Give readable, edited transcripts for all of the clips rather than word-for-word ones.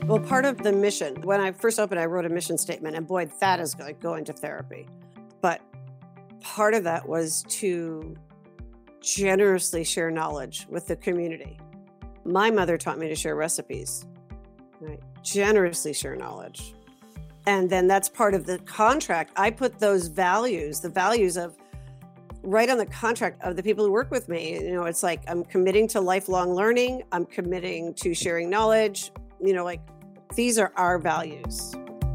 Well, part of the mission, when I first opened, I wrote a mission statement, and boy, that is like going to therapy. But part of that was to generously share knowledge with the community. My mother taught me to share recipes, right? Generously share knowledge. And then that's part of the contract. I put those values, the values of right on the contract of the people who work with me. You know, it's like I'm committing to lifelong learning. I'm committing to sharing knowledge. You know, like these are our values.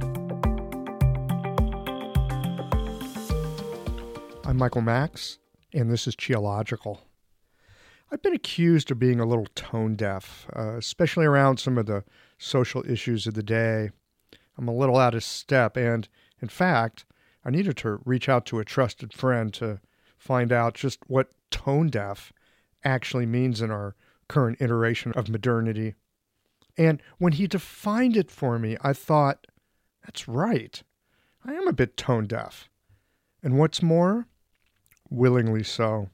I'm Michael Max, and this is Qiological. I've been accused of being a little tone deaf, especially around some of the social issues of the day. I'm a little out of step, and in fact, I needed to reach out to a trusted friend to find out just what tone deaf actually means in our current iteration of modernity. And when he defined it for me, I thought, that's right. I am a bit tone deaf. And what's more, willingly so.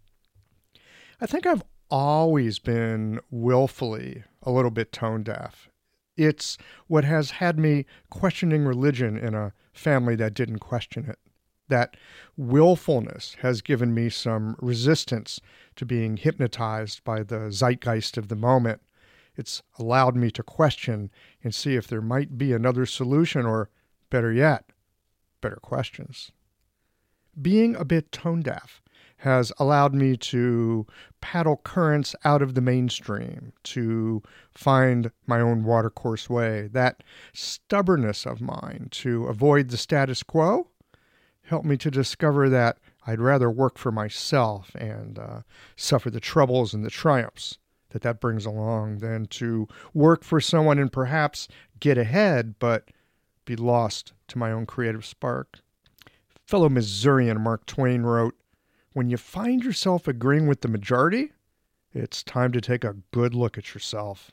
I think I've always been willfully a little bit tone deaf. It's what has had me questioning religion in a family that didn't question it. That willfulness has given me some resistance to being hypnotized by the zeitgeist of the moment. It's allowed me to question and see if there might be another solution or, better yet, better questions. Being a bit tone deaf has allowed me to paddle currents out of the mainstream, to find my own watercourse way. That stubbornness of mine to avoid the status quo helped me to discover that I'd rather work for myself and suffer the troubles and the triumphs that brings along than to work for someone and perhaps get ahead, but be lost to my own creative spark. Fellow Missourian Mark Twain wrote, "When you find yourself agreeing with the majority, it's time to take a good look at yourself."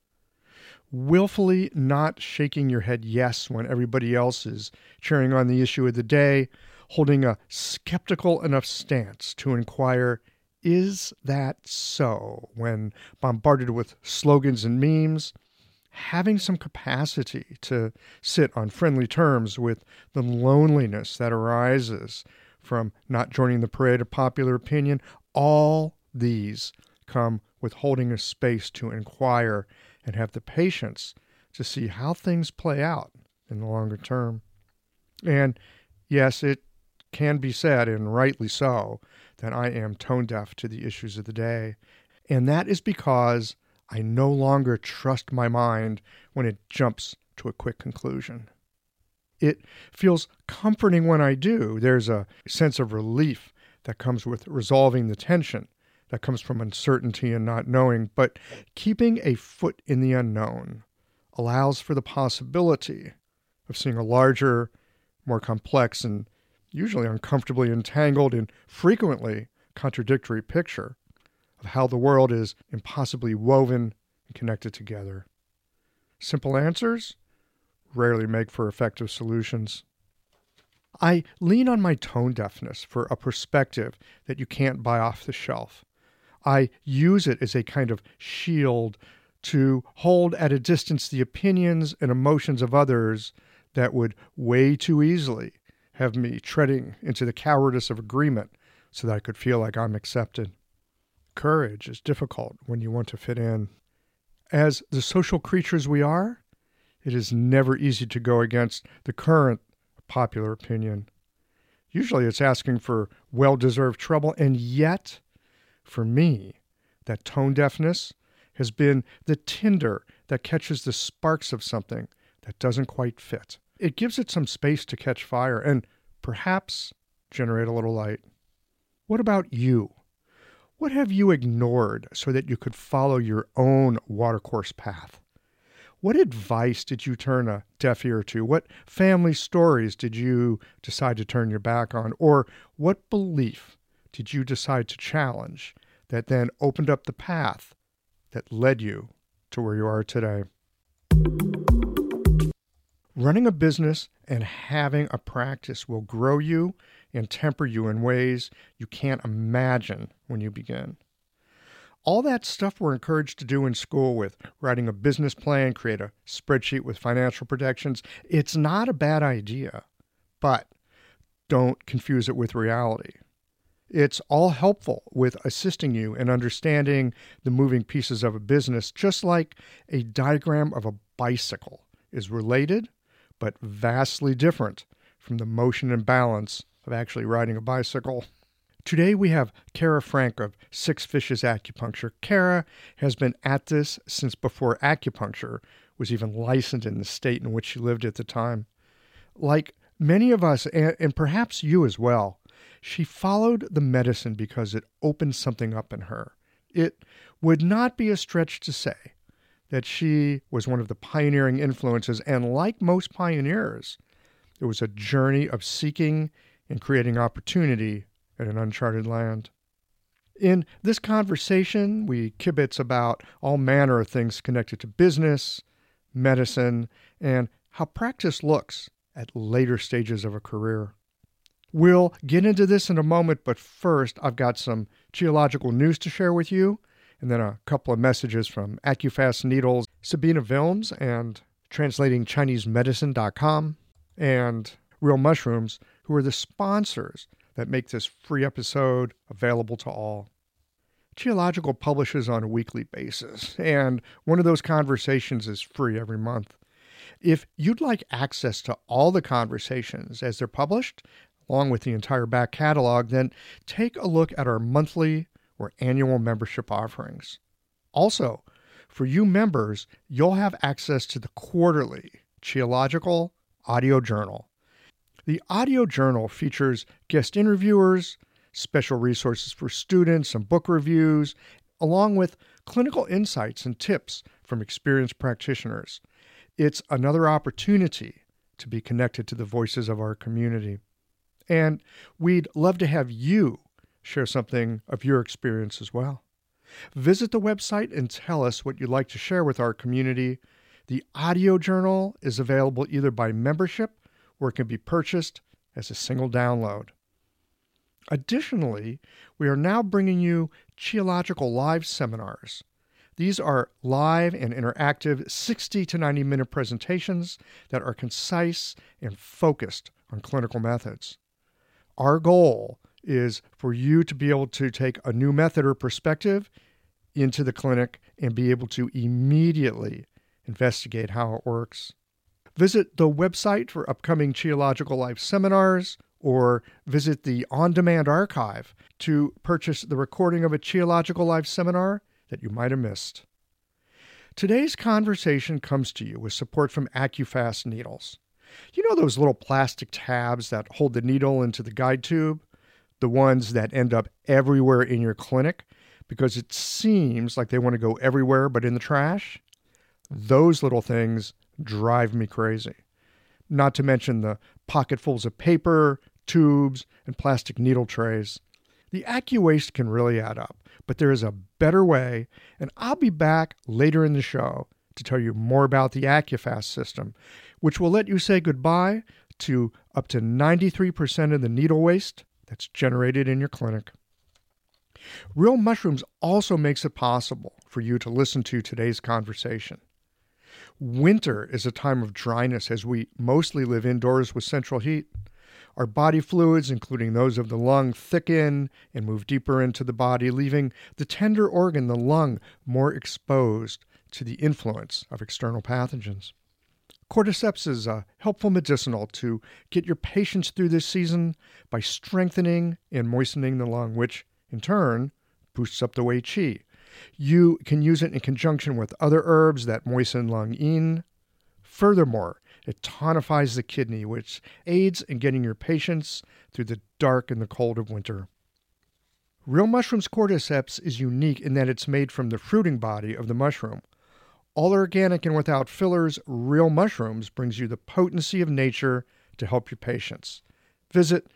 Willfully not shaking your head yes when everybody else is cheering on the issue of the day, holding a skeptical enough stance to inquire, is that so, when bombarded with slogans and memes, having some capacity to sit on friendly terms with the loneliness that arises from not joining the parade of popular opinion, all these come with holding a space to inquire and have the patience to see how things play out in the longer term. And yes, it can be said, and rightly so, that I am tone deaf to the issues of the day. And that is because I no longer trust my mind when it jumps to a quick conclusion. It feels comforting when I do. There's a sense of relief that comes with resolving the tension that comes from uncertainty and not knowing. But keeping a foot in the unknown allows for the possibility of seeing a larger, more complex, and usually uncomfortably entangled and frequently contradictory picture of how the world is impossibly woven and connected together. Simple answers rarely make for effective solutions. I lean on my tone deafness for a perspective that you can't buy off the shelf. I use it as a kind of shield to hold at a distance the opinions and emotions of others that would way too easily have me treading into the cowardice of agreement so that I could feel like I'm accepted. Courage is difficult when you want to fit in. As the social creatures we are, it is never easy to go against the current popular opinion. Usually it's asking for well-deserved trouble, and yet, for me, that tone deafness has been the tinder that catches the sparks of something that doesn't quite fit. It gives it some space to catch fire and perhaps generate a little light. What about you? What have you ignored so that you could follow your own watercourse path? What advice did you turn a deaf ear to? What family stories did you decide to turn your back on? Or what belief did you decide to challenge that then opened up the path that led you to where you are today? Running a business and having a practice will grow you and temper you in ways you can't imagine when you begin. all that stuff we're encouraged to do in school with writing a business plan, create a spreadsheet with financial projections, it's not a bad idea, but don't confuse it with reality. It's all helpful with assisting you in understanding the moving pieces of a business, just like a diagram of a bicycle is related, but vastly different from the motion and balance of actually riding a bicycle. Today we have Kara Frank of Six Fishes Acupuncture. Kara has been at this since before acupuncture was even licensed in the state in which she lived at the time. Like many of us, and perhaps you as well, she followed the medicine because it opened something up in her. It would not be a stretch to say that she was one of the pioneering influences, and like most pioneers, it was a journey of seeking and creating opportunity in an uncharted land. In this conversation, we kibitz about all manner of things connected to business, medicine, and how practice looks at later stages of a career. We'll get into this in a moment, but first I've got some geological news to share with you, and then a couple of messages from AccuFast Needles, Sabina Vilms, and TranslatingChineseMedicine.com, and Real Mushrooms, who are the sponsors that make this free episode available to all. Geological publishes on a weekly basis, and one of those conversations is free every month. If you'd like access to all the conversations as they're published, along with the entire back catalog, then take a look at our monthly or annual membership offerings. Also, for you members, you'll have access to the quarterly Geological Audio Journal. The audio journal features guest interviewers, special resources for students, and book reviews, along with clinical insights and tips from experienced practitioners. It's another opportunity to be connected to the voices of our community. And we'd love to have you share something of your experience as well. Visit the website and tell us what you'd like to share with our community. The audio journal is available either by membership or it can be purchased as a single download. Additionally, we are now bringing you Geological Live seminars. These are live and interactive 60 to 90 minute presentations that are concise and focused on clinical methods. Our goal is for you to be able to take a new method or perspective into the clinic and be able to immediately investigate how it works. Visit the website for upcoming Geological Live seminars or visit the on-demand archive to purchase the recording of a Geological Live seminar that you might have missed. Today's conversation comes to you with support from AccuFast Needles. You know those little plastic tabs that hold the needle into the guide tube? The ones that end up everywhere in your clinic because it seems like they want to go everywhere but in the trash? Those little things drive me crazy. Not to mention the pocketfuls of paper, tubes, and plastic needle trays. The AccuWaste can really add up, but there is a better way, and I'll be back later in the show to tell you more about the AccuFast system, which will let you say goodbye to up to 93% of the needle waste that's generated in your clinic. Real Mushrooms also makes it possible for you to listen to today's conversation. Winter is a time of dryness as we mostly live indoors with central heat. Our body fluids, including those of the lung, thicken and move deeper into the body, leaving the tender organ, the lung, more exposed to the influence of external pathogens. Cordyceps is a helpful medicinal to get your patients through this season by strengthening and moistening the lung, which, in turn, boosts up the Wei Qi. You can use it in conjunction with other herbs that moisten lung yin. Furthermore, it tonifies the kidney, which aids in getting your patients through the dark and the cold of winter. Real Mushrooms Cordyceps is unique in that it's made from the fruiting body of the mushroom. All organic and without fillers, Real Mushrooms brings you the potency of nature to help your patients. Visit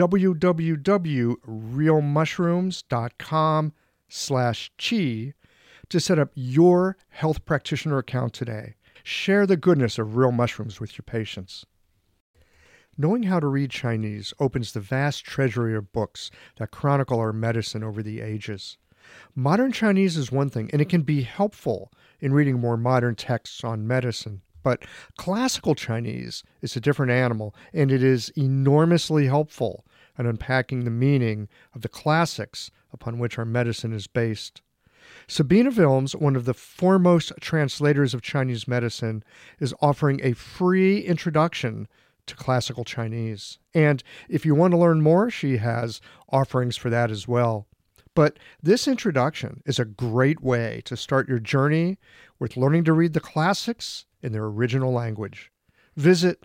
www.realmushrooms.com/chi to set up your health practitioner account today. Share the goodness of Real Mushrooms with your patients. Knowing how to read Chinese opens the vast treasury of books that chronicle our medicine over the ages. Modern Chinese is one thing, and it can be helpful in reading more modern texts on medicine. But classical Chinese is a different animal, and it is enormously helpful in unpacking the meaning of the classics upon which our medicine is based. Sabina Wilms, one of the foremost translators of Chinese medicine, is offering a free introduction to classical Chinese. And if you want to learn more, she has offerings for that as well. But this introduction is a great way to start your journey with learning to read the classics in their original language. Visit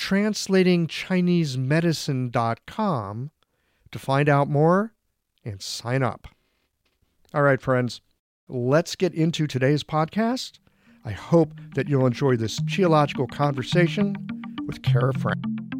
translatingchinesemedicine.com to find out more and sign up. All right, friends, let's get into today's podcast. I hope that you'll enjoy this geological conversation with Kara Frank.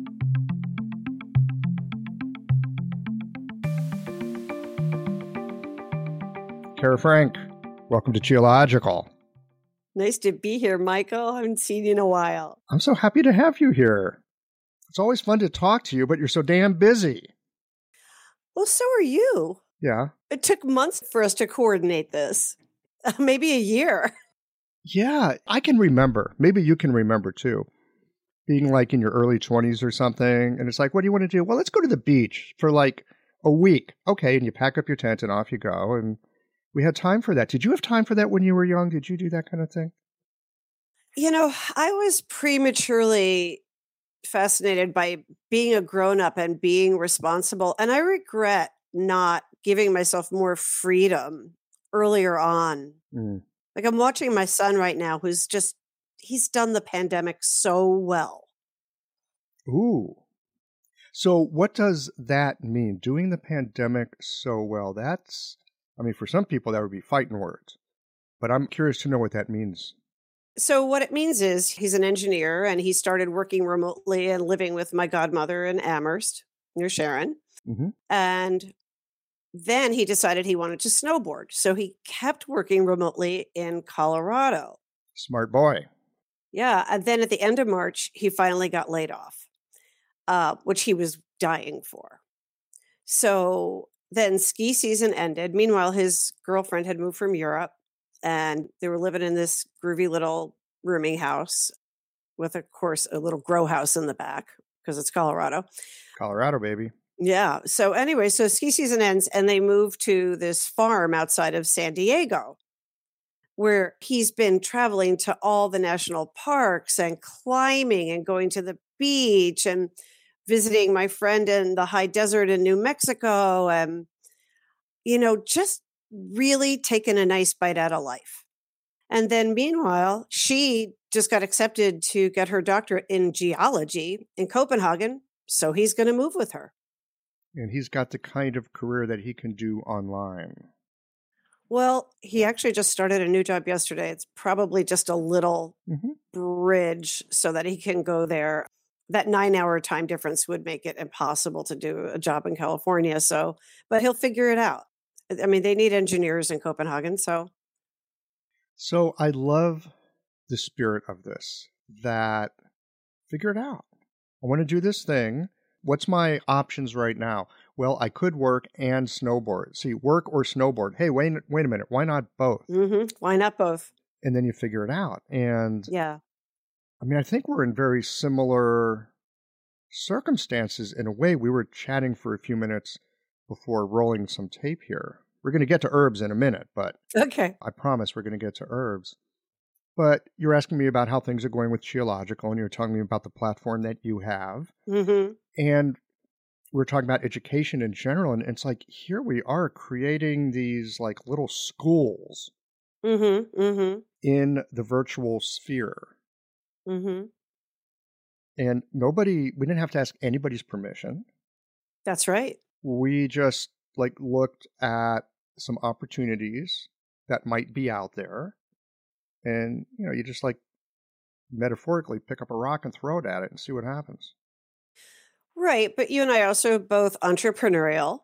Kara Frank, welcome to Geological. Nice to be here, Michael. I haven't seen you in a while. I'm so happy to have you here. It's always fun to talk to you, but you're so damn busy. Well, so are you. Yeah. It took months for us to coordinate this. Maybe a year. Yeah, I can remember. Maybe you can remember too. Being like in your early 20s or something. And it's like, what do you want to do? Well, let's go to the beach for like a week. Okay. And you pack up your tent and off you go. And we had time for that. Did you have time for that when you were young? Did you do that kind of thing? You know, I was prematurely fascinated by being a grown-up and being responsible. And I regret not giving myself more freedom earlier on. Like I'm watching my son right now he's done the pandemic so well. Ooh. So what does that mean? Doing the pandemic so well? For some people that would be fighting words, but I'm curious to know what that means. So what it means is he's an engineer and he started working remotely and living with my godmother in Amherst near Sharon. Mm-hmm. And then he decided he wanted to snowboard. So he kept working remotely in Colorado. Smart boy. Yeah. And then at the end of March, he finally got laid off, which he was dying for. So then ski season ended. Meanwhile, his girlfriend had moved from Europe and they were living in this groovy little rooming house with, of course, a little grow house in the back because it's Colorado. Colorado, baby. Yeah. So anyway, so ski season ends and they move to this farm outside of San Diego where he's been traveling to all the national parks and climbing and going to the beach and visiting my friend in the high desert in New Mexico and, just really taking a nice bite out of life. And then meanwhile, she just got accepted to get her doctorate in geology in Copenhagen. So he's going to move with her. And he's got the kind of career that he can do online. Well, he actually just started a new job yesterday. It's probably just a little bridge so that he can go there. That 9-hour time difference would make it impossible to do a job in California. But he'll figure it out. I mean, they need engineers in Copenhagen. So I love the spirit of this, that figure it out. I want to do this thing. What's my options right now? Well, I could work and snowboard. See, work or snowboard. Hey, wait a minute. Why not both? Why not both? And then you figure it out. And yeah. I think we're in very similar circumstances in a way. We were chatting for a few minutes before rolling some tape here. We're going to get to herbs in a minute, but okay. I promise we're going to get to herbs. But you're asking me about how things are going with Geological, and you're telling me about the platform that you have. Mm-hmm. And we're talking about education in general, and it's like, here we are creating these like little schools in the virtual sphere. Mm-hmm. And we didn't have to ask anybody's permission. That's right. We just looked at some opportunities that might be out there. And, you just metaphorically pick up a rock and throw it at it and see what happens. Right. But you and I are also both entrepreneurial.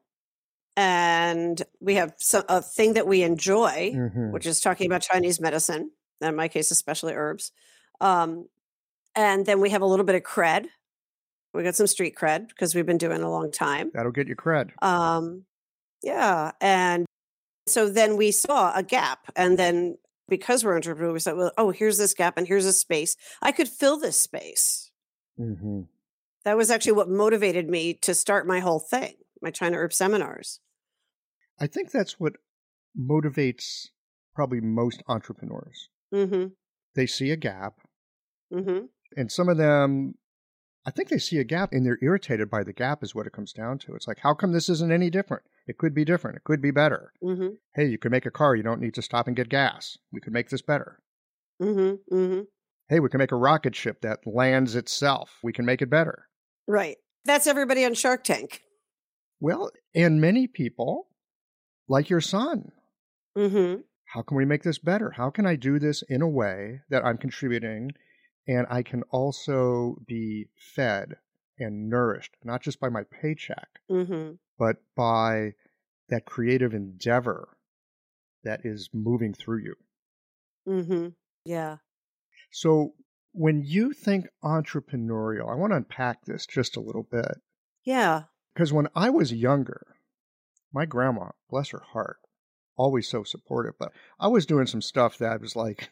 And we have a thing that we enjoy, which is talking about Chinese medicine, in my case, especially herbs. And then we have a little bit of cred. We got some street cred because we've been doing it a long time. That'll get you cred. Yeah. And So then we saw a gap. And then because we're entrepreneurs, we said, well, oh, here's this gap and here's a space. I could fill this space. Mm-hmm. That was actually what motivated me to start my whole thing, my China Herb seminars. I think that's what motivates probably most entrepreneurs. Mm-hmm. They see a gap. Mm-hmm. And some of them, I think they see a gap and they're irritated by the gap is what it comes down to. It's like, how come this isn't any different? It could be different. It could be better. Mm-hmm. Hey, you could make a car. You don't need to stop and get gas. We could make this better. Mm-hmm. Mm-hmm. Hey, we can make a rocket ship that lands itself. We can make it better. Right. That's everybody on Shark Tank. Well, and many people, like your son, Mm-hmm. how can we make this better? How can I do this in a way that I'm contributing and I can also be fed and nourished, not just by my paycheck, Mm-hmm. but by that creative endeavor that is moving through you. Mm-hmm. Yeah. So when you think entrepreneurial, I want to unpack this just a little bit. Yeah. Because when I was younger, my grandma, bless her heart, always so supportive, but I was doing some stuff that was like,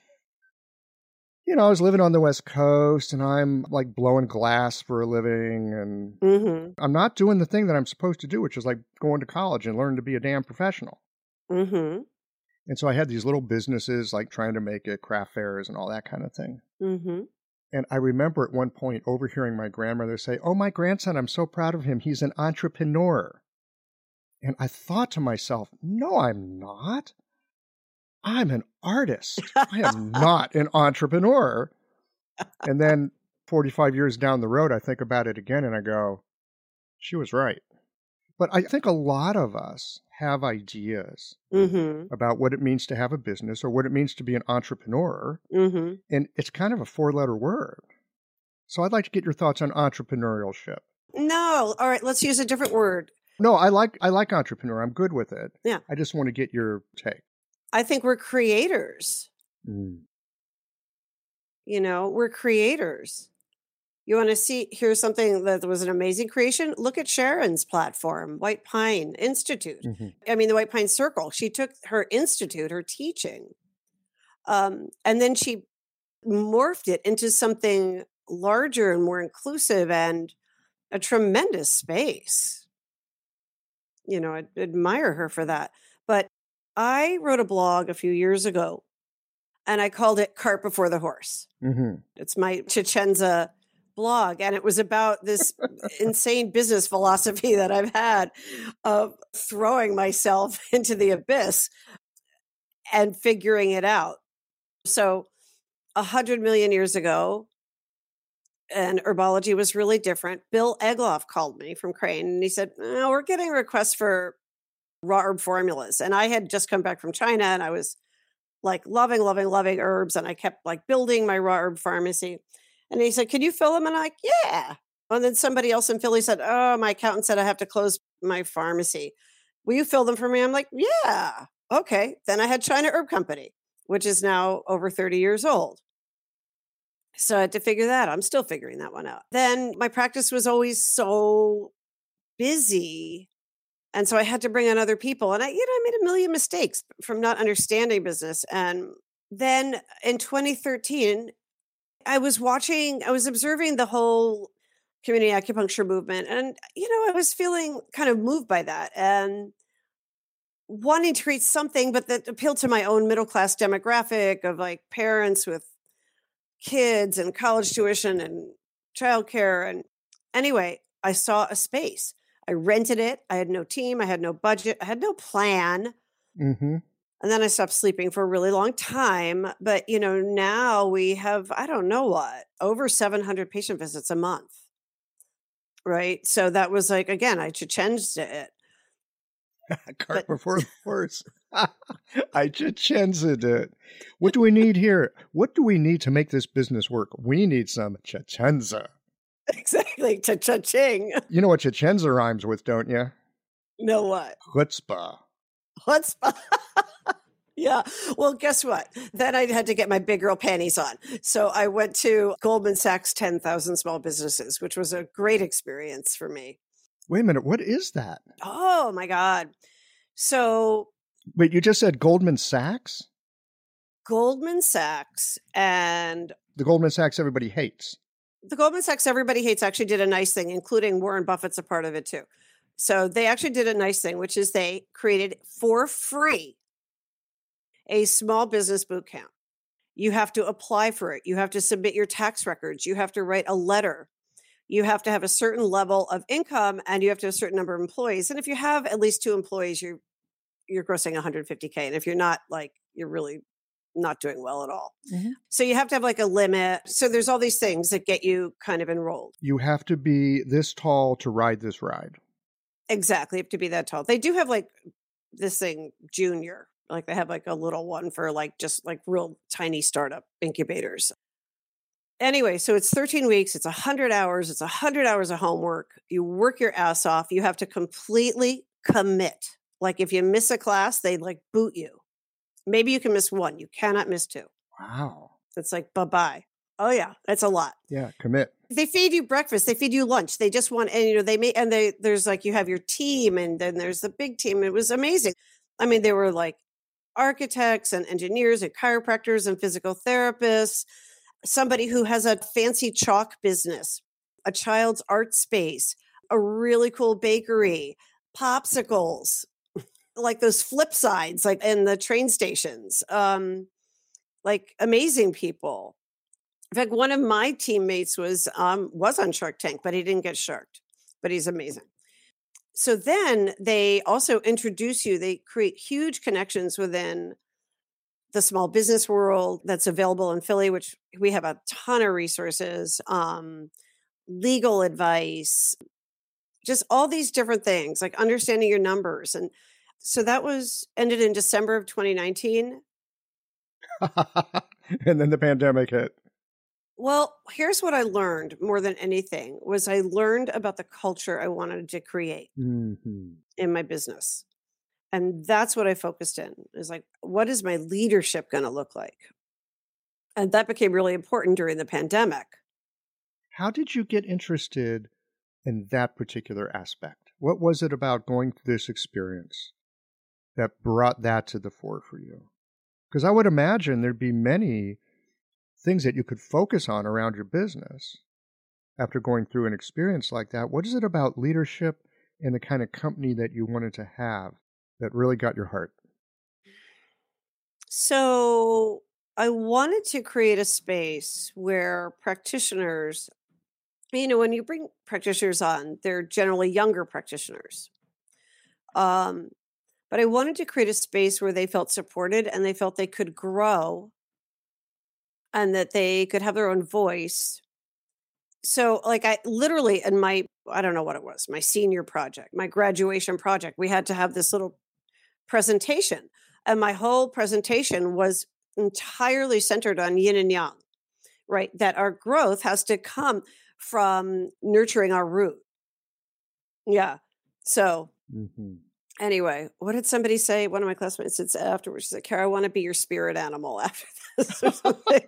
I was living on the West Coast and I'm like blowing glass for a living and Mm-hmm. I'm not doing the thing that I'm supposed to do, which is like going to college and learning to be a damn professional. Mm-hmm. And so I had these little businesses like trying to make it, craft fairs and all that kind of thing. Mm-hmm. And I remember at one point overhearing my grandmother say, "Oh, my grandson, I'm so proud of him. He's an entrepreneur." And I thought to myself, no, I'm not. I'm an artist. I am not an entrepreneur. And then 45 years down the road, I think about it again and I go, she was right. But I think a lot of us have ideas Mm-hmm. about what it means to have a business or what it means to be an entrepreneur. Mm-hmm. And it's kind of a 4-letter word. So I'd like to get your thoughts on entrepreneurship. No. All right. Let's use a different word. No, I like entrepreneur. I'm good with it. Yeah. I just want to get your take. I think we're creators. Mm. We're creators. You want to here's something that was an amazing creation? Look at Sharon's platform, White Pine Institute. Mm-hmm. I mean, the White Pine Circle. She took her institute, her teaching, and then she morphed it into something larger and more inclusive and a tremendous space. I admire her for that. But I wrote a blog a few years ago and I called it Cart Before the Horse. Mm-hmm. It's my Chichenza blog. And it was about this insane business philosophy that I've had of throwing myself into the abyss and figuring it out. So 100 million years ago, and herbology was really different. Bill Egloff called me from Crane and he said, we're getting requests for raw herb formulas. And I had just come back from China and I was like loving herbs. And I kept like building my raw herb pharmacy. And he said, can you fill them? And I'm like, yeah. And then somebody else in Philly said, oh, my accountant said I have to close my pharmacy. Will you fill them for me? I'm like, yeah. Okay. Then I had China Herb Company, which is now over 30 years old. So I had to figure that out. I'm still figuring that one out. Then my practice was always so busy. And so I had to bring on other people. And I made a million mistakes from not understanding business. And then in 2013, I was observing the whole community acupuncture movement. And, I was feeling kind of moved by that and wanting to create something, but that appealed to my own middle-class demographic of like parents with kids and college tuition and childcare. And anyway, I saw a space. I rented it. I had no team. I had no budget. I had no plan. Mm-hmm. And then I stopped sleeping for a really long time. But, now we have, I don't know what, over 700 patient visits a month. Right. So that was like, again, I changed it. Cart before the horse. I changed it. What do we need here? What do we need to make this business work? We need some chichenza. Exactly. Cha-cha-ching. You know what chichenza rhymes with, don't you? Know what? Chutzpah. Chutzpah. Yeah. Well, guess what? Then I had to get my big girl panties on. So I went to Goldman Sachs 10,000 Small Businesses, which was a great experience for me. Wait a minute. What is that? Oh, my God. So Wait, you just said Goldman Sachs? Goldman Sachs and The Goldman Sachs everybody hates. the Goldman Sachs everybody hates actually did a nice thing, including Warren Buffett's a part of it too. So they actually did a nice thing, which is they created for free a small business boot camp. You have to apply for it. You have to submit your tax records. You have to write a letter. You have to have a certain level of income and you have to have a certain number of employees. And if you have at least 2 employees, you're grossing 150K. And if you're not, like, you're really not doing well at all. Mm-hmm. So you have to have like a limit. So there's all these things that get you kind of enrolled. You have to be this tall to ride this ride. Exactly. You have to be that tall. They do have like this thing, junior. Like they have like a little one for like just like real tiny startup incubators. Anyway, so it's 13 weeks. It's 100 hours. It's 100 hours of homework. You work your ass off. You have to completely commit. Like if you miss a class, they like boot you. Maybe you can miss 1. You cannot miss 2. Wow. It's like, bye-bye. Oh yeah, that's a lot. Yeah, commit. They feed you breakfast. They feed you lunch. They just want, and there's like, you have your team and then there's the big team. It was amazing. I mean, there were like architects and engineers and chiropractors and physical therapists, somebody who has a fancy chalk business, a child's art space, a really cool bakery, popsicles, like those flip sides, like in the train stations, like amazing people. In fact, one of my teammates was on Shark Tank, but he didn't get sharked, but he's amazing. So then they also introduce you, they create huge connections within the small business world that's available in Philly, which we have a ton of resources, legal advice, just all these different things, like understanding your numbers. And so that ended in December of 2019. And then the pandemic hit. Well, here's what I learned more than anything was I learned about the culture I wanted to create in my business. And that's what I focused in is like, what is my leadership going to look like? And that became really important during the pandemic. How did you get interested in that particular aspect? What was it about going through this experience that brought that to the fore for you? Because I would imagine there'd be many things that you could focus on around your business after going through an experience like that. What is it about leadership and the kind of company that you wanted to have that really got your heart? So I wanted to create a space where practitioners, when you bring practitioners on, they're generally younger practitioners. But I wanted to create a space where they felt supported and they felt they could grow and that they could have their own voice. So like I literally in I don't know what it was, my senior project, my graduation project, we had to have this little presentation. And my whole presentation was entirely centered on yin and yang, right? That our growth has to come from nurturing our root. Yeah. So anyway, what did somebody say? One of my classmates said afterwards, she said, Kara, I want to be your spirit animal after this or something.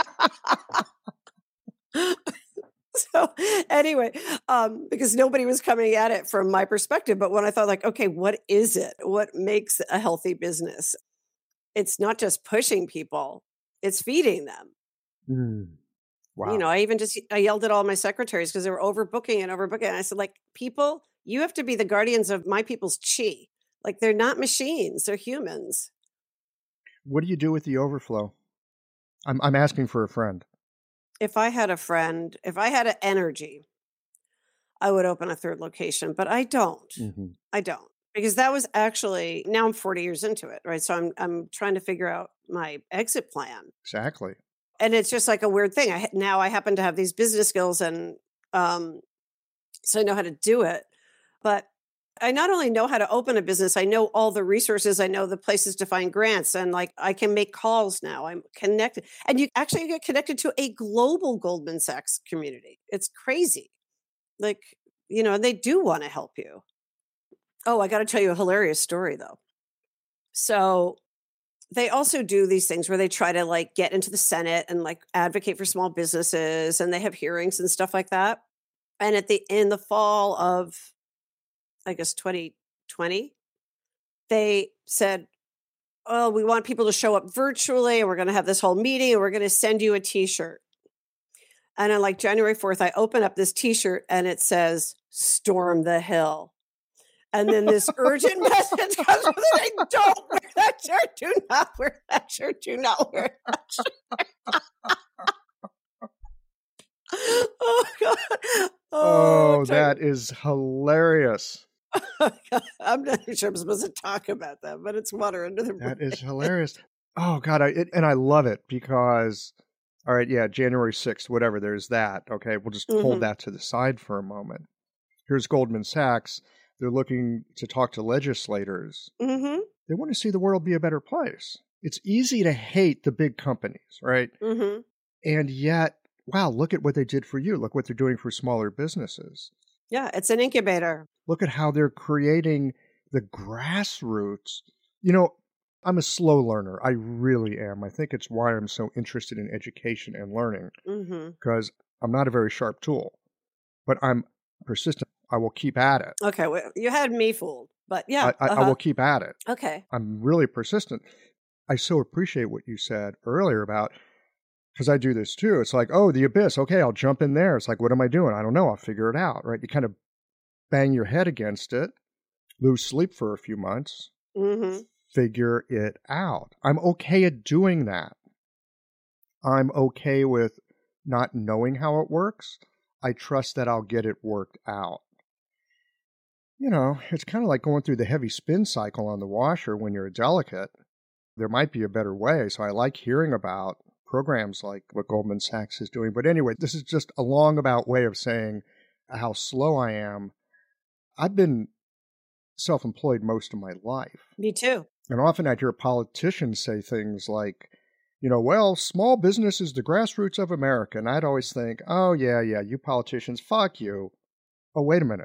So anyway, because nobody was coming at it from my perspective, but when I thought like, okay, what is it? What makes a healthy business? It's not just pushing people, it's feeding them. Wow. I yelled at all my secretaries because they were overbooking. And I said, like, people, you have to be the guardians of my people's chi. Like, they're not machines, they're humans. What do you do with the overflow? I'm asking for a friend. If I had an energy, I would open a 3rd location, but I don't. I don't. Because that was actually, now I'm 40 years into it, right? So I'm trying to figure out my exit plan. Exactly. And it's just like a weird thing. I happen to have these business skills and so I know how to do it. But I not only know how to open a business, I know all the resources, I know the places to find grants, and like I can make calls now. I'm connected. And you actually get connected to a global Goldman Sachs community. It's crazy. Like, they do want to help you. Oh, I got to tell you a hilarious story though. So they also do these things where they try to like get into the Senate and like advocate for small businesses, and they have hearings and stuff like that. And in the fall of, I guess, 2020, they said, oh, we want people to show up virtually and we're going to have this whole meeting and we're going to send you a t-shirt. And on like January 4th, I open up this t-shirt and it says, storm the hill. And then this urgent message comes with it. Don't wear that shirt. Do not wear that shirt. Do not wear that shirt. Oh, God. Oh, that is hilarious. I'm not sure I'm supposed to talk about that, but it's water under the bridge. That is hilarious. Oh, God. And I love it because, all right, yeah, January 6th, whatever, there's that. Okay, we'll just hold that to the side for a moment. Here's Goldman Sachs. They're looking to talk to legislators. Mm-hmm. They want to see the world be a better place. It's easy to hate the big companies, right? Mm-hmm. And yet, wow, look at what they did for you. Look what they're doing for smaller businesses. Yeah, it's an incubator. Look at how they're creating the grassroots. You know, I'm a slow learner. I really am. I think it's why I'm so interested in education and learning, because I'm not a very sharp tool, but I'm persistent. I will keep at it. Okay, well, you had me fooled, but yeah. I will keep at it. Okay. I'm really persistent. I so appreciate what you said earlier about, because I do this too. It's like, oh, the abyss. Okay, I'll jump in there. It's like, what am I doing? I don't know. I'll figure it out, right? You kind of bang your head against it, lose sleep for a few months, figure it out. I'm okay at doing that. I'm okay with not knowing how it works. I trust that I'll get it worked out. You know, it's kind of like going through the heavy spin cycle on the washer when you're a delicate. There might be a better way. So I like hearing about programs like what Goldman Sachs is doing. But anyway, this is just a long about way of saying how slow I am. I've been self-employed most of my life. Me too. And often I'd hear politicians say things like, you know, well, small business is the grassroots of America. And I'd always think, oh, yeah, you politicians, fuck you. Oh, wait a minute.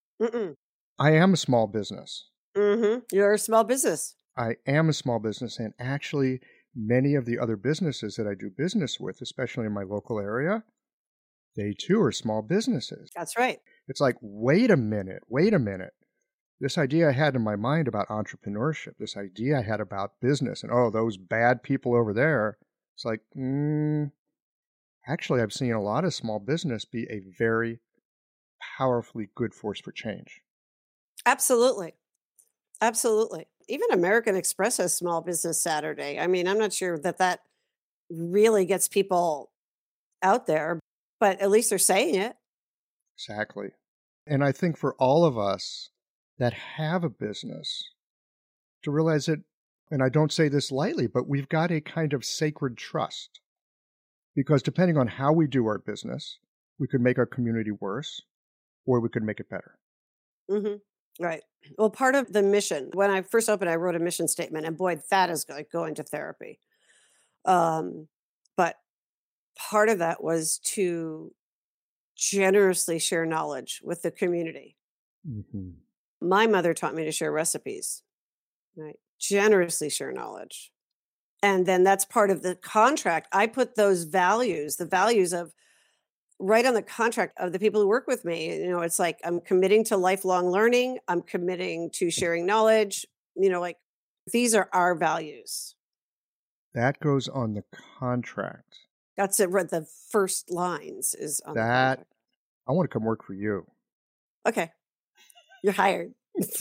I am a small business. You're a small business. I am a small business. And actually, many of the other businesses that I do business with, especially in my local area, they too are small businesses. That's right. It's like, wait a minute. This idea I had in my mind about entrepreneurship, this idea I had about business, and oh, those bad people over there. It's like, actually, I've seen a lot of small business be a very powerfully good force for change. Absolutely. Absolutely. Even American Express has Small Business Saturday. I mean, I'm not sure that really gets people out there, but at least they're saying it. Exactly. And I think for all of us that have a business to realize that, and I don't say this lightly, but we've got a kind of sacred trust. Because depending on how we do our business, we could make our community worse or we could make it better. Right. Well, part of the mission, when I first opened, I wrote a mission statement, and boy, that is like going to therapy. But part of that was to generously share knowledge with the community. My mother taught me to share recipes, right? Generously share knowledge. And then that's part of the contract. I put those values, the values of right on the contract of the people who work with me. You know, it's like, I'm committing to lifelong learning. I'm committing to sharing knowledge. You know, like these are our values. That goes on the contract. That's it. The first lines is on the contract. I want to come work for you. Okay. You're hired.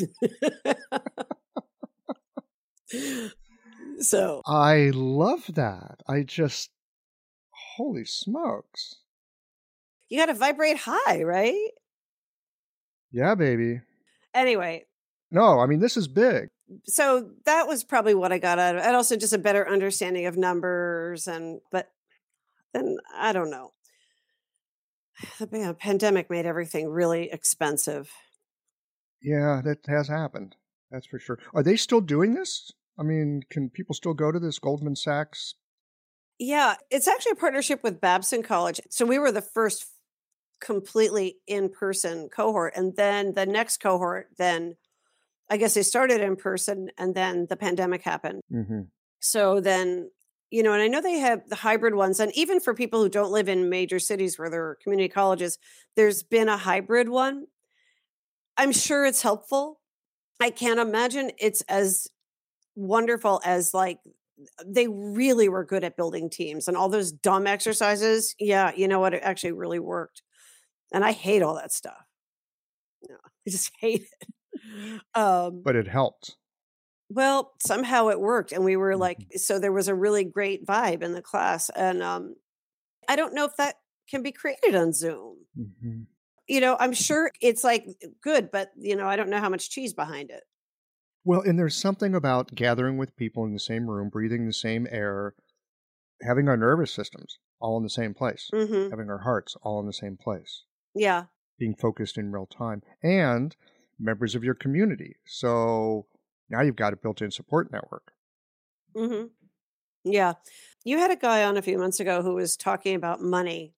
So I love that. Holy smokes. You got to vibrate high, right? Yeah, baby. Anyway. No, I mean, this is big. So that was probably what I got out of it. And also just a better understanding of numbers. But then I don't know. The pandemic made everything really expensive. Yeah, that has happened. That's for sure. Are they still doing this? I mean, can people still go to this Goldman Sachs? Yeah, it's actually a partnership with Babson College. So we were the first completely in-person cohort. And then the next cohort, then I guess they started in person and then the pandemic happened. So then, you know, and I know they have the hybrid ones. And even for people who don't live in major cities where there are community colleges, there's been a hybrid one. I'm sure it's helpful. I can't imagine it's as wonderful as like they really were good at building teams and all those dumb exercises. Yeah, you know what? It actually really worked. And I hate all that stuff. No, I just hate it. But it helped. Well, somehow it worked. And we were like, Mhm. so there was a really great vibe in the class. And I don't know if that can be created on Zoom. Mhm. I'm sure it's like good, but I don't know how much cheese behind it. Well, and there's something about gathering with people in the same room, breathing the same air, having our nervous systems all in the same place, Hmm. having our hearts all in the same place, Yeah. being focused in real time, and members of your community. So now you've got a built-in support network. Hmm. Yeah. You had a guy on a few months ago who was talking about money.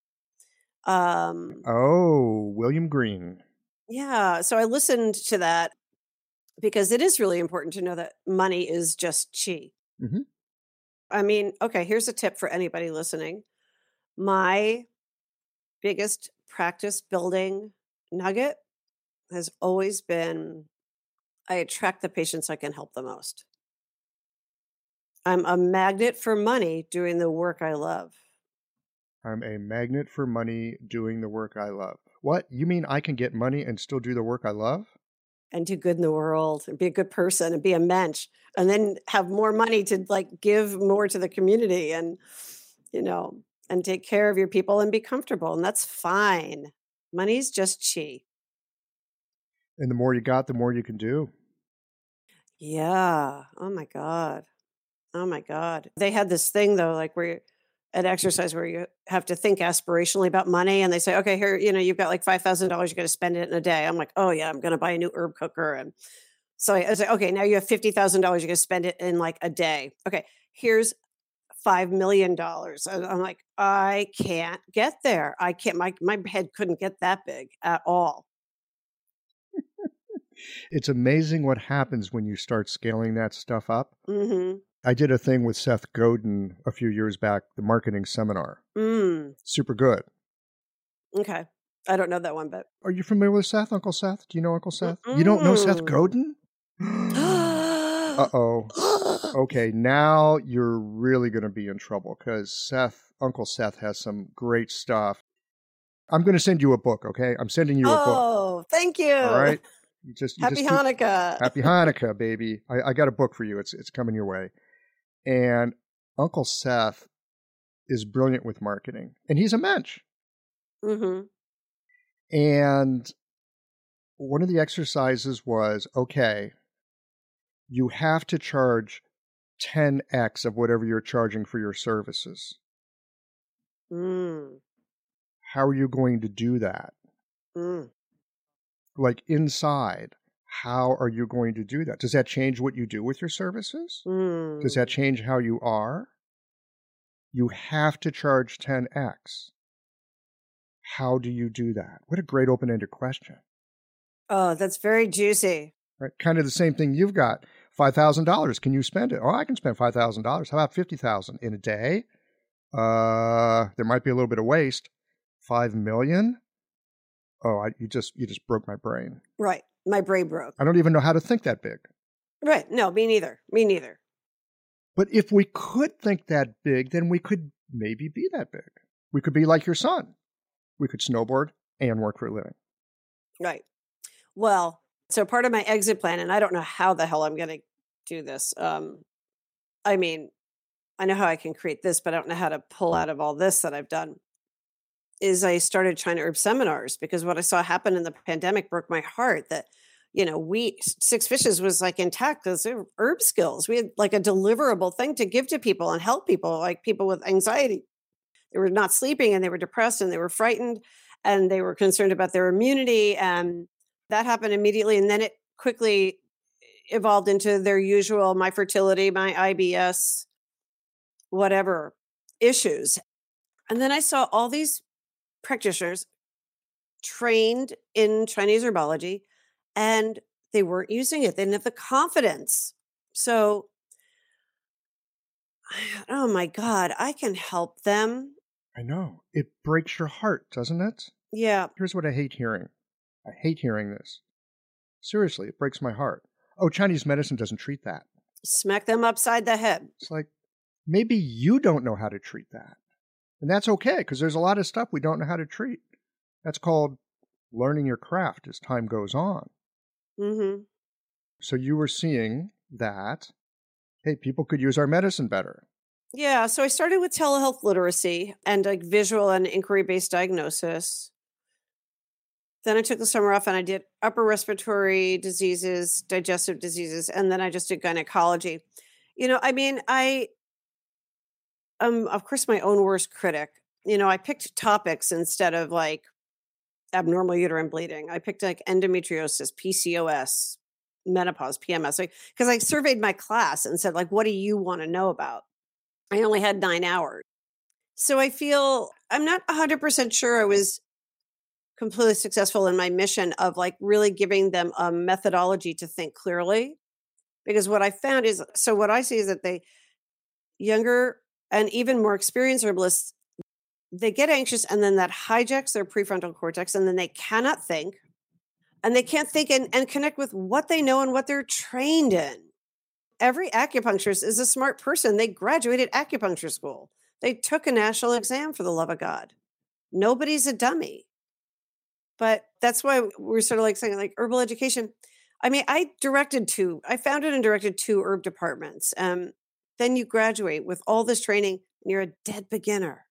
Um, Oh, William Green. yeah. So I listened to that because it is really important to know that money is just chi. Hmm. I mean, okay, here's a tip for anybody listening. My biggest practice building nugget has always been I attract the patients I can help the most. I'm a magnet for money doing the work I love. I'm a magnet for money doing the work I love. What? You mean I can get money and still do the work I love? And do good in the world and be a good person and be a mensch and then have more money to like give more to the community and you know and take care of your people and be comfortable and that's fine. Money's just chi. And the more you got, the more you can do. Yeah. Oh my god. Oh my god. They had this thing though like where an exercise where you have to think aspirationally about money and they say okay here you've got like $5,000 you got to spend it in a day. I'm like oh yeah I'm going to buy a new herb cooker and so I was like, okay, now you have $50,000. You're going to spend it in like a day. Okay, here's $5 million. And I'm like, I can't get there. I can't. My head couldn't get that big at all. It's amazing what happens when you start scaling that stuff up. Mm-hmm. I did a thing with Seth Godin a few years back, the marketing seminar. Super good. Okay, I don't know that one, but Are you familiar with Seth, Uncle Seth? Do you know Uncle Seth? You don't know Seth mm-mm. Godin? Uh-oh. Okay, now you're really going to be in trouble because Uncle Seth has some great stuff. I'm going to send you a book, okay? I'm sending you a book. Oh, thank you. All right? Happy Hanukkah. Happy Hanukkah, baby. I got a book for you. It's coming your way. And Uncle Seth is brilliant with marketing. And he's a mensch. Mm-hmm. And one of the exercises was, okay, you have to charge 10x of whatever you're charging for your services. Mm. How are you going to do that? Mm. Like inside, how are you going to do that? Does that change what you do with your services? Mm. Does that change how you are? You have to charge 10x. How do you do that? What a great open-ended question. Oh, that's very juicy. Right? Kind of the same thing you've got. $5,000. Can you spend it? Oh, I can spend $5,000. How about $50,000 in a day? There might be a little bit of waste. $5 million? Oh, you just broke my brain. Right. My brain broke. I don't even know how to think that big. Right. No, me neither. Me neither. But if we could think that big, then we could maybe be that big. We could be like your son. We could snowboard and work for a living. Right. Well, so part of my exit plan, and I don't know how the hell I'm going to do this. I mean, I know how I can create this, but I don't know how to pull out of all this that I've done. Is I started China Herb seminars because what I saw happen in the pandemic broke my heart that, Six Fishes was like intact because they were herb skills. We had like a deliverable thing to give to people and help people, like people with anxiety. They were not sleeping and they were depressed and they were frightened and they were concerned about their immunity. And that happened immediately. And then it quickly evolved into their usual, my fertility, my IBS, whatever issues. And then I saw all these practitioners trained in Chinese herbology and they weren't using it. They didn't have the confidence. So, oh my God, I can help them. I know. It breaks your heart, doesn't it? Yeah. Here's what I hate hearing. I hate hearing this. Seriously, it breaks my heart. Oh, Chinese medicine doesn't treat that. Smack them upside the head. It's like, maybe you don't know how to treat that. And that's okay, because there's a lot of stuff we don't know how to treat. That's called learning your craft as time goes on. Mm-hmm. So you were seeing that, hey, people could use our medicine better. Yeah, so I started with telehealth literacy and like visual and inquiry-based diagnosis. Then I took the summer off and I did upper respiratory diseases, digestive diseases, and then I just did gynecology. I am, of course, my own worst critic. I picked topics instead of like abnormal uterine bleeding. I picked like endometriosis, PCOS, menopause, PMS, because I surveyed my class and said, like, what do you want to know about? I only had 9 hours. So I feel I'm not 100% sure I was completely successful in my mission of like really giving them a methodology to think clearly. Because what I found is, so what I see is that they younger and even more experienced herbalists, they get anxious and then that hijacks their prefrontal cortex and then they cannot think and they can't think and connect with what they know and what they're trained in. Every acupuncturist is a smart person. They graduated acupuncture school. They took a national exam, for the love of God. Nobody's a dummy. But that's why we're sort of like saying like herbal education. I mean, I founded and directed 2 herb departments. Then you graduate with all this training and you're a dead beginner.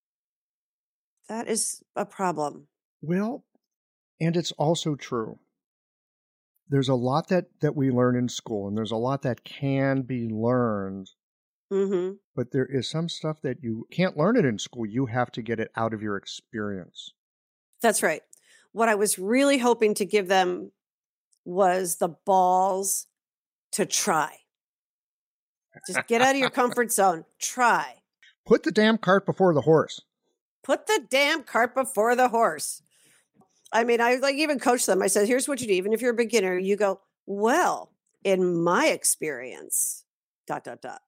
That is a problem. Well, and it's also true. There's a lot that we learn in school, and there's a lot that can be learned. Mm-hmm. But there is some stuff that you can't learn it in school. You have to get it out of your experience. That's right. What I was really hoping to give them was the balls to try. Just get out of your comfort zone. Try. Put the damn cart before the horse. Put the damn cart before the horse. I mean, I like even coach them. I said, here's what you do. Even if you're a beginner, you go, well, in my experience, ... I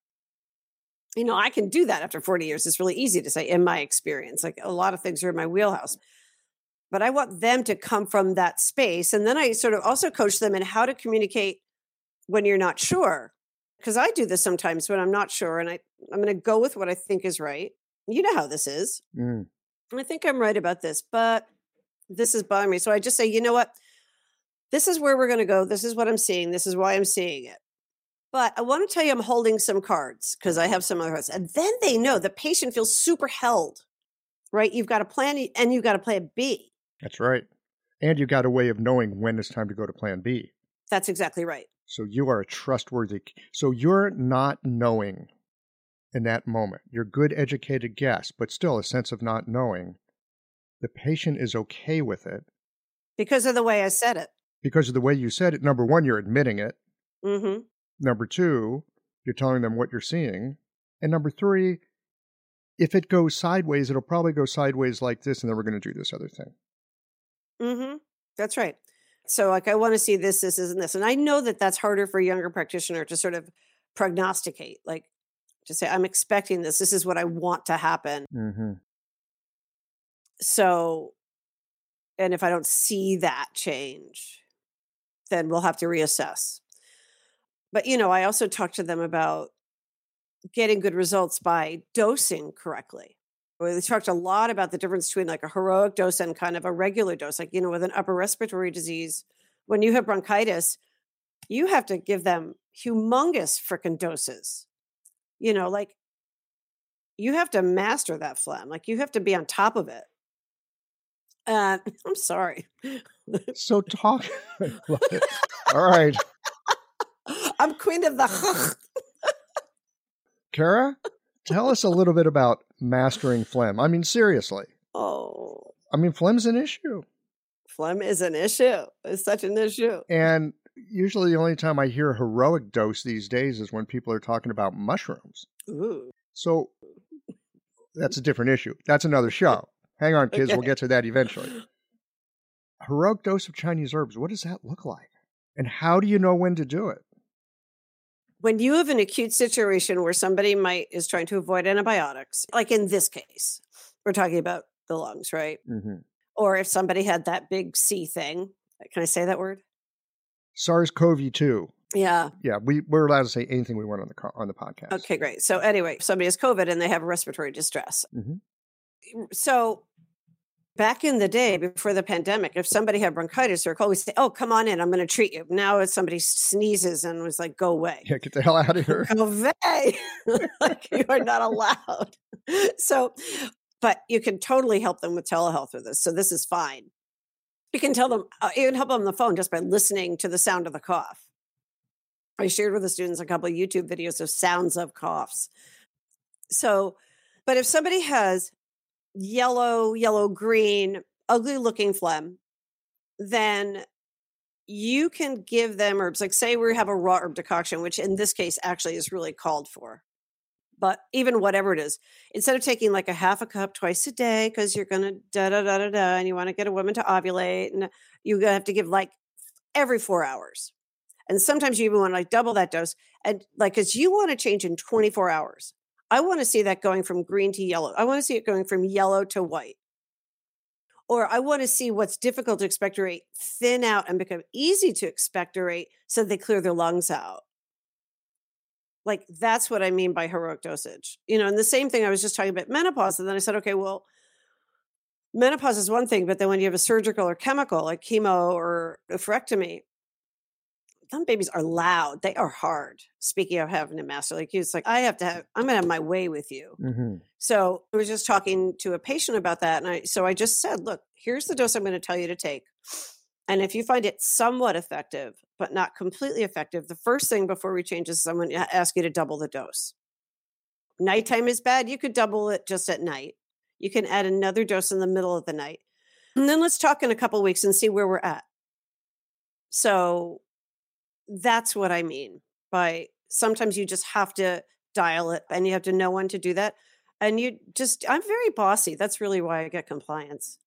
can do that after 40 years. It's really easy to say in my experience. Like a lot of things are in my wheelhouse. But I want them to come from that space. And then I sort of also coach them in how to communicate when you're not sure. Because I do this sometimes when I'm not sure. And I'm going to go with what I think is right. You know how this is. I think I'm right about this, but this is bothering me. So I just say, you know what? This is where we're going to go. This is what I'm seeing. This is why I'm seeing it. But I want to tell you I'm holding some cards because I have some other cards. And then they know the patient feels super held, right? You've got a plan and you've got a plan B. That's right. And you got a way of knowing when it's time to go to plan B. That's exactly right. So you are a trustworthy. So you're not knowing in that moment. You're a good educated guess, but still a sense of not knowing. The patient is okay with it. Because of the way I said it. Because of the way you said it. Number one, you're admitting it. Mm-hmm. Number two, you're telling them what you're seeing. And number three, if it goes sideways, it'll probably go sideways like this, and then we're going to do this other thing. Mm-hmm. That's right. So like, I want to see this, and this. And I know that that's harder for a younger practitioner to sort of prognosticate, like to say, I'm expecting this. This is what I want to happen. Mm-hmm. So, and if I don't see that change, then we'll have to reassess. But, I also talk to them about getting good results by dosing correctly. We talked a lot about the difference between like a heroic dose and kind of a regular dose. Like, with an upper respiratory disease, when you have bronchitis, you have to give them humongous frickin' doses. Like you have to master that phlegm. Like you have to be on top of it. I'm sorry. So talk. All right. I'm queen of the. Kara, tell us a little bit about mastering phlegm. I mean, seriously. Oh. I mean, phlegm's an issue. Phlegm is an issue. It's such an issue. And usually the only time I hear a heroic dose these days is when people are talking about mushrooms. Ooh. So that's a different issue. That's another show. Hang on, kids. Okay. We'll get to that eventually. A heroic dose of Chinese herbs. What does that look like? And how do you know when to do it? When you have an acute situation where somebody is trying to avoid antibiotics, like in this case, we're talking about the lungs, right? Mm-hmm. Or if somebody had that big C thing, can I say that word? SARS-CoV-2. Yeah. Yeah, we're allowed to say anything we want on the podcast. Okay, great. So anyway, if somebody has COVID and they have respiratory distress. Mm-hmm. So back in the day before the pandemic, if somebody had bronchitis or a cold, we say, "Oh, come on in, I'm going to treat you." Now if somebody sneezes and was like, "Go away." Yeah, get the hell out of here. Go away. Like, you are not allowed. So, but you can totally help them with telehealth with this. So this is fine. You can tell them, you can help them on the phone just by listening to the sound of the cough. I shared with the students a couple of YouTube videos of sounds of coughs. So, but if somebody has yellow, green, ugly looking phlegm, then you can give them herbs. Like, say we have a raw herb decoction, which in this case actually is really called for. But even whatever it is, instead of taking like a half a cup twice a day, because you're going to and you want to get a woman to ovulate, and you have to give like every 4 hours. And sometimes you even want to like double that dose. And like, because you want to change in 24 hours. I want to see that going from green to yellow. I want to see it going from yellow to white. Or I want to see what's difficult to expectorate thin out and become easy to expectorate so they clear their lungs out. Like, that's what I mean by heroic dosage. And the same thing, I was just talking about menopause. And then I said, okay, well, menopause is one thing, but then when you have a surgical or chemical, like chemo or oophorectomy, some babies are loud. They are hard. Speaking of having a master like you, it's like, I'm going to have my way with you. Mm-hmm. So I was just talking to a patient about that. And I just said, look, here's the dose I'm going to tell you to take. And if you find it somewhat effective, but not completely effective, the first thing before we change is someone ask you to double the dose. Nighttime is bad. You could double it just at night. You can add another dose in the middle of the night. And then let's talk in a couple of weeks and see where we're at. So that's what I mean by sometimes you just have to dial it and you have to know when to do that. And I'm very bossy. That's really why I get compliance.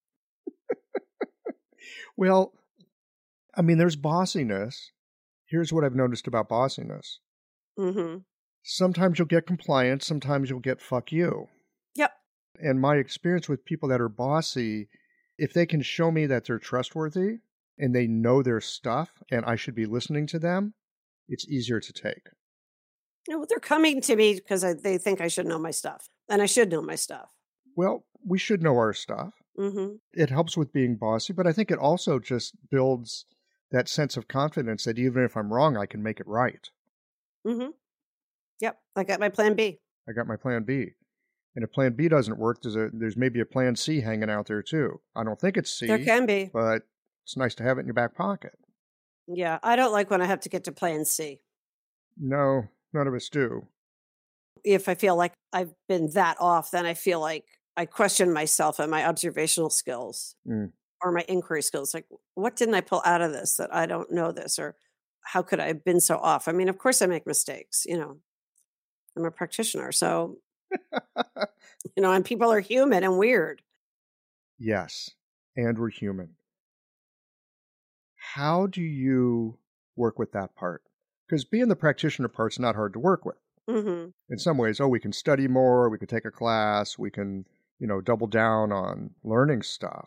Well, I mean, there's bossiness. Here's what I've noticed about bossiness. Mm-hmm. Sometimes you'll get compliance. Sometimes you'll get fuck you. Yep. And my experience with people that are bossy, if they can show me that they're trustworthy and they know their stuff and I should be listening to them, it's easier to take. They're coming to me because they think I should know my stuff. And I should know my stuff. Well, we should know our stuff. Mm-hmm. It helps with being bossy, but I think it also just builds that sense of confidence that even if I'm wrong, I can make it right. Mm-hmm. Yep. I got my plan B. I got my plan B. And if plan B doesn't work, there's maybe a plan C hanging out there too. I don't think it's C. There can be. But it's nice to have it in your back pocket. Yeah. I don't like when I have to get to plan C. No, none of us do. If I feel like I've been that off, then I feel like I question myself and my observational skills or my inquiry skills. Like, what didn't I pull out of this that I don't know this? Or how could I have been so off? I mean, of course I make mistakes, I'm a practitioner. So, and people are human and weird. Yes. And we're human. How do you work with that part? Because being the practitioner part's not hard to work with. Mm-hmm. In some ways, we can study more, we can take a class, we can, double down on learning stuff.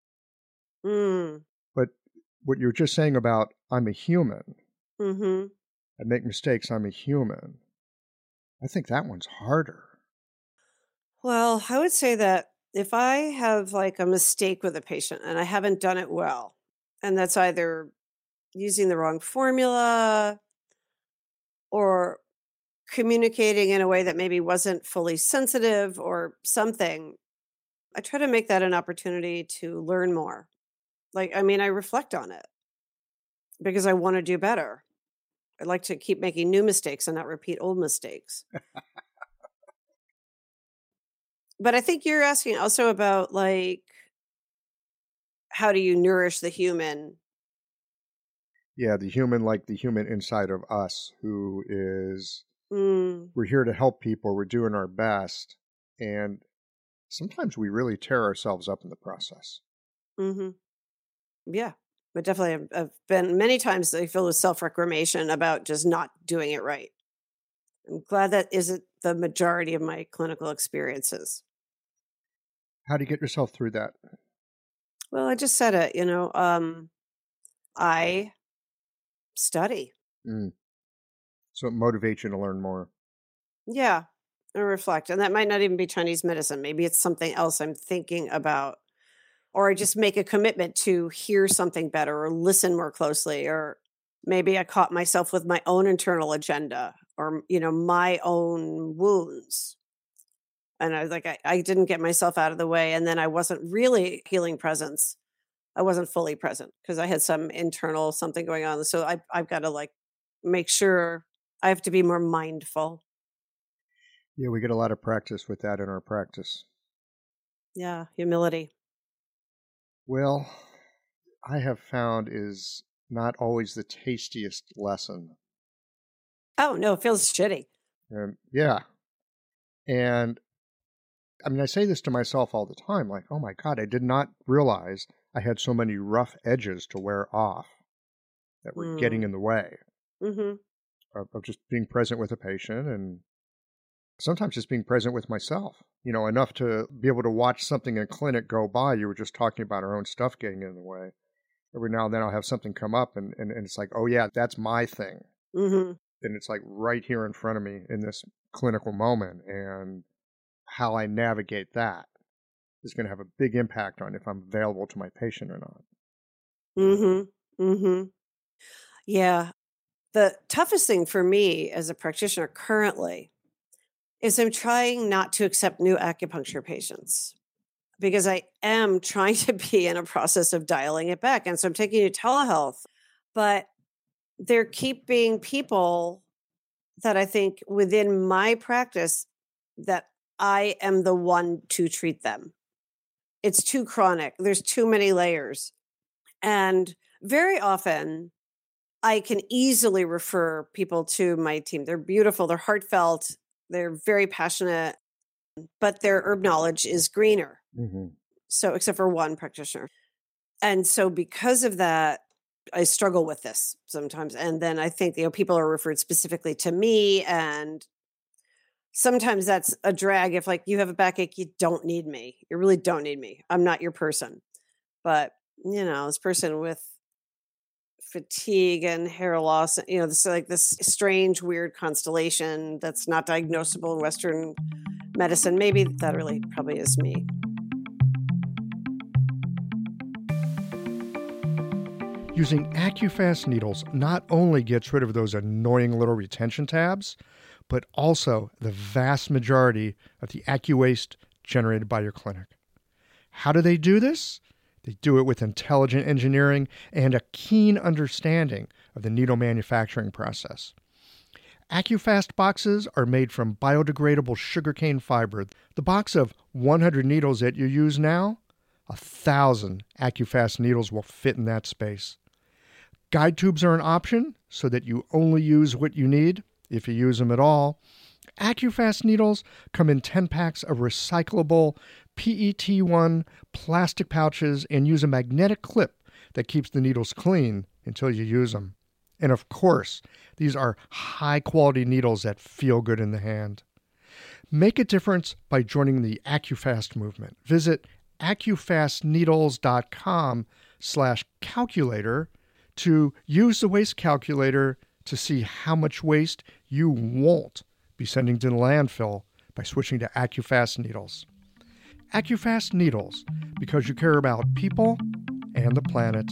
But what you're just saying about I'm a human, I make mistakes, I'm a human, I think that one's harder. Well, I would say that if I have like a mistake with a patient and I haven't done it well, and that's either using the wrong formula or communicating in a way that maybe wasn't fully sensitive or something, I try to make that an opportunity to learn more. I reflect on it because I want to do better. I like to keep making new mistakes and not repeat old mistakes. But I think you're asking also about how do you nourish the human? Yeah, the human, like the human inside of us who is, we're here to help people, we're doing our best. And sometimes we really tear ourselves up in the process. Mm-hmm. Yeah, but definitely I've been many times I feel with self-reclamation about just not doing it right. I'm glad that isn't the majority of my clinical experiences. How do you get yourself through that? Well, I just said it, I study. So it motivates you to learn more. Yeah, and reflect. And that might not even be Chinese medicine. Maybe it's something else I'm thinking about. Or I just make a commitment to hear something better or listen more closely. Or maybe I caught myself with my own internal agenda or, my own wounds. And I was like, I didn't get myself out of the way. And then I wasn't really healing presence. I wasn't fully present because I had some internal something going on. So I've got to make sure I have to be more mindful. Yeah, we get a lot of practice with that in our practice. Yeah, humility. Well, I have found is not always the tastiest lesson. Oh, no, it feels shitty. Yeah. And I mean, I say this to myself all the time, like, oh my God, I did not realize I had so many rough edges to wear off that were getting in the way of just being present with a patient and sometimes just being present with myself, enough to be able to watch something in clinic go by. You were just talking about our own stuff getting in the way. Every now and then I'll have something come up and it's like, oh yeah, that's my thing. And it's like right here in front of me in this clinical moment. And how I navigate that is going to have a big impact on if I'm available to my patient or not. Yeah. The toughest thing for me as a practitioner currently is I'm trying not to accept new acupuncture patients because I am trying to be in a process of dialing it back. And so I'm taking to telehealth, but there keep being people that I think within my practice that I am the one to treat them. It's too chronic. There's too many layers. And very often I can easily refer people to my team. They're beautiful, they're heartfelt, they're very passionate, but their herb knowledge is greener. So, except for one practitioner. And so, because of that, I struggle with this sometimes. And then I think, people are referred specifically to me. And sometimes that's a drag. If you have a backache, you don't need me. You really don't need me. I'm not your person. But, this person with fatigue and hair loss, this strange, weird constellation that's not diagnosable in Western medicine. Maybe that really probably is me. Using AccuFast needles not only gets rid of those annoying little retention tabs, but also the vast majority of the AccuWaste generated by your clinic. How do they do this? They do it with intelligent engineering and a keen understanding of the needle manufacturing process. AccuFast boxes are made from biodegradable sugarcane fiber. The box of 100 needles that you use now, 1,000 AccuFast needles will fit in that space. Guide tubes are an option so that you only use what you need, if you use them at all. AccuFast needles come in 10 packs of recyclable PET1 plastic pouches and use a magnetic clip that keeps the needles clean until you use them. And of course, these are high-quality needles that feel good in the hand. Make a difference by joining the AccuFast movement. Visit AccuFastNeedles.com/calculator to use the waste calculator to see how much waste you won't be sending to the landfill by switching to AccuFast needles. AccuFast needles, because you care about people and the planet.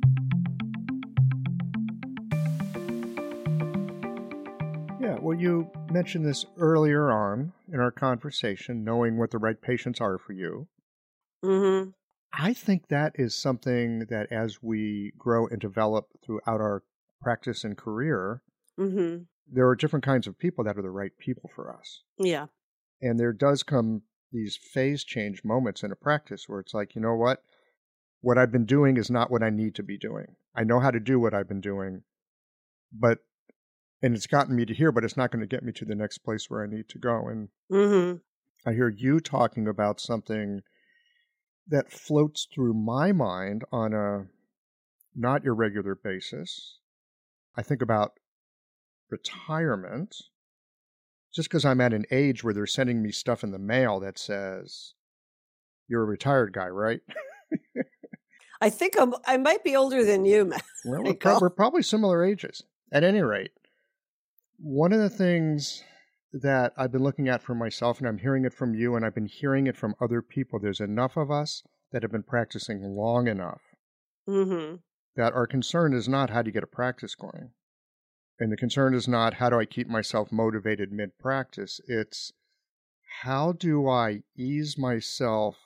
Yeah, well, you mentioned this earlier on in our conversation, knowing what the right patients are for you. I think that is something that as we grow and develop throughout our practice and career, there are different kinds of people that are the right people for us. Yeah. And there does come these phase change moments in a practice where it's like, you know what I've been doing is not what I need to be doing. I know how to do what I've been doing, and it's gotten me to here, but it's not going to get me to the next place where I need to go. And I hear you talking about something that floats through my mind on a not irregular basis. I think about retirement, just because I'm at an age where they're sending me stuff in the mail that says, you're a retired guy, right? I think I might be older than you, Well, we're probably similar ages, at any rate. One of the things that I've been looking at for myself, and I'm hearing it from you, and I've been hearing it from other people, there's enough of us that have been practicing long enough Mm-hmm. that our concern is not how do you get a practice going. And the concern is not how do I keep myself motivated mid-practice. It's how do I ease myself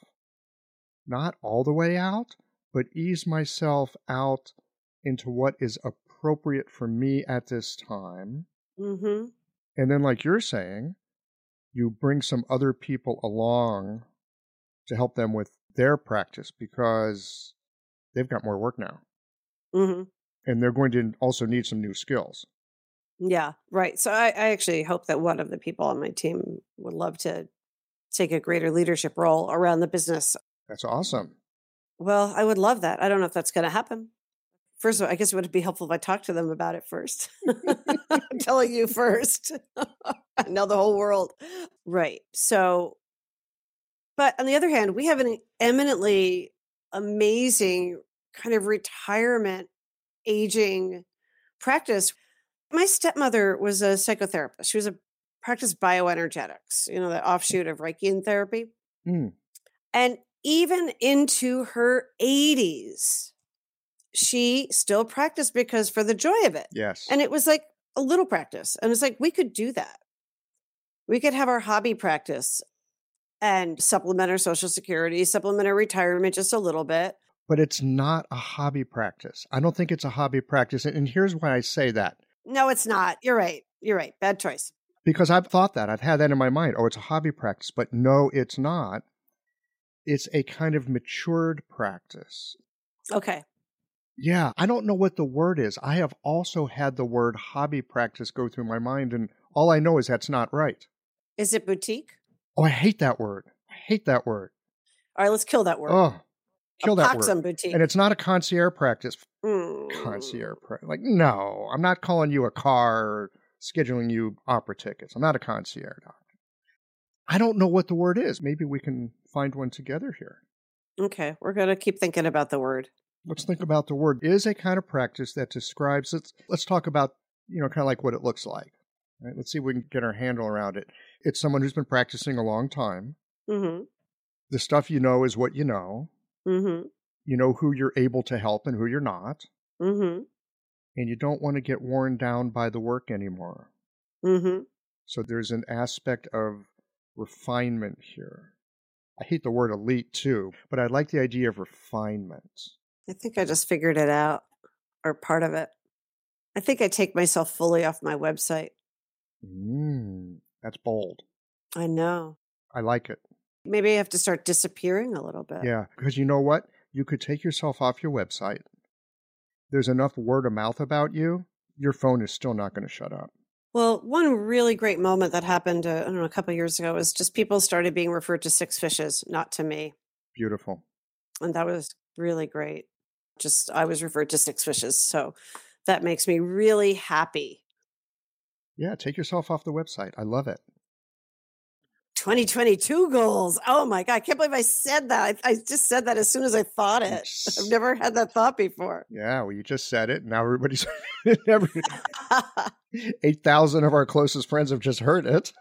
not all the way out, but ease myself out into what is appropriate for me at this time. Mm-hmm. And then, like you're saying, you bring some other people along to help them with their practice because they've got more work now. Mm-hmm. And they're going to also need some new skills. Yeah, right. So I actually hope that one of the people on my team would love to take a greater leadership role around the business. That's awesome. Well, I would love that. I don't know if that's going to happen. First of all, I guess it would be helpful if I talked to them about it first. I'm telling you first. I know the whole world. Right. So, but on the other hand, we have an eminently amazing kind of retirement aging practice. My stepmother was a psychotherapist. She was a practiced bioenergetics, the offshoot of Reichian therapy. Mm. And even into her 80s, she still practiced because for the joy of it. Yes. And it was like a little practice. And it's like, we could do that. We could have our hobby practice and supplement our Social Security, supplement our retirement just a little bit. But it's not a hobby practice. I don't think it's a hobby practice. And here's why I say that. No, it's not. You're right. You're right. Bad choice. Because I've thought that. I've had that in my mind. Oh, it's a hobby practice. But no, it's not. It's a kind of matured practice. Okay. Yeah, I don't know what the word is. I have also had the word hobby practice go through my mind, and all I know is that's not right. Is it boutique? Oh, I hate that word. I hate that word. All right, let's kill that word. Oh, kill that word. Some boutique. And it's not a concierge practice. Concierge practice. Like, no, I'm not calling you a car or scheduling you opera tickets. I'm not a concierge doctor. I don't know what the word is. Maybe we can find one together here. Okay, we're going to keep thinking about the word. Let's think about the word. It is a kind of practice that describes, let's talk about, kind of like what it looks like. Right? Let's see if we can get our handle around it. It's someone who's been practicing a long time. Mm-hmm. The stuff you know is what you know. Mm-hmm. You know who you're able to help and who you're not. Mm-hmm. And you don't want to get worn down by the work anymore. Mm-hmm. So there's an aspect of refinement here. I hate the word elite too, but I like the idea of refinement. I think I just figured it out, or part of it. I think I take myself fully off my website. That's bold. I know. I like it. Maybe I have to start disappearing a little bit. Yeah, because you know what? You could take yourself off your website. There's enough word of mouth about you, your phone is still not going to shut up. Well, one really great moment that happened, a couple of years ago was just people started being referred to Six Fishes, not to me. Beautiful. And that was really great. I was referred to Six Fishes. So that makes me really happy. Yeah, take yourself off the website. I love it. 2022 goals. Oh my God. I can't believe I said that. I just said that as soon as I thought it. I've never had that thought before. Yeah, well, you just said it. Now everybody's 8,000 of our closest friends have just heard it.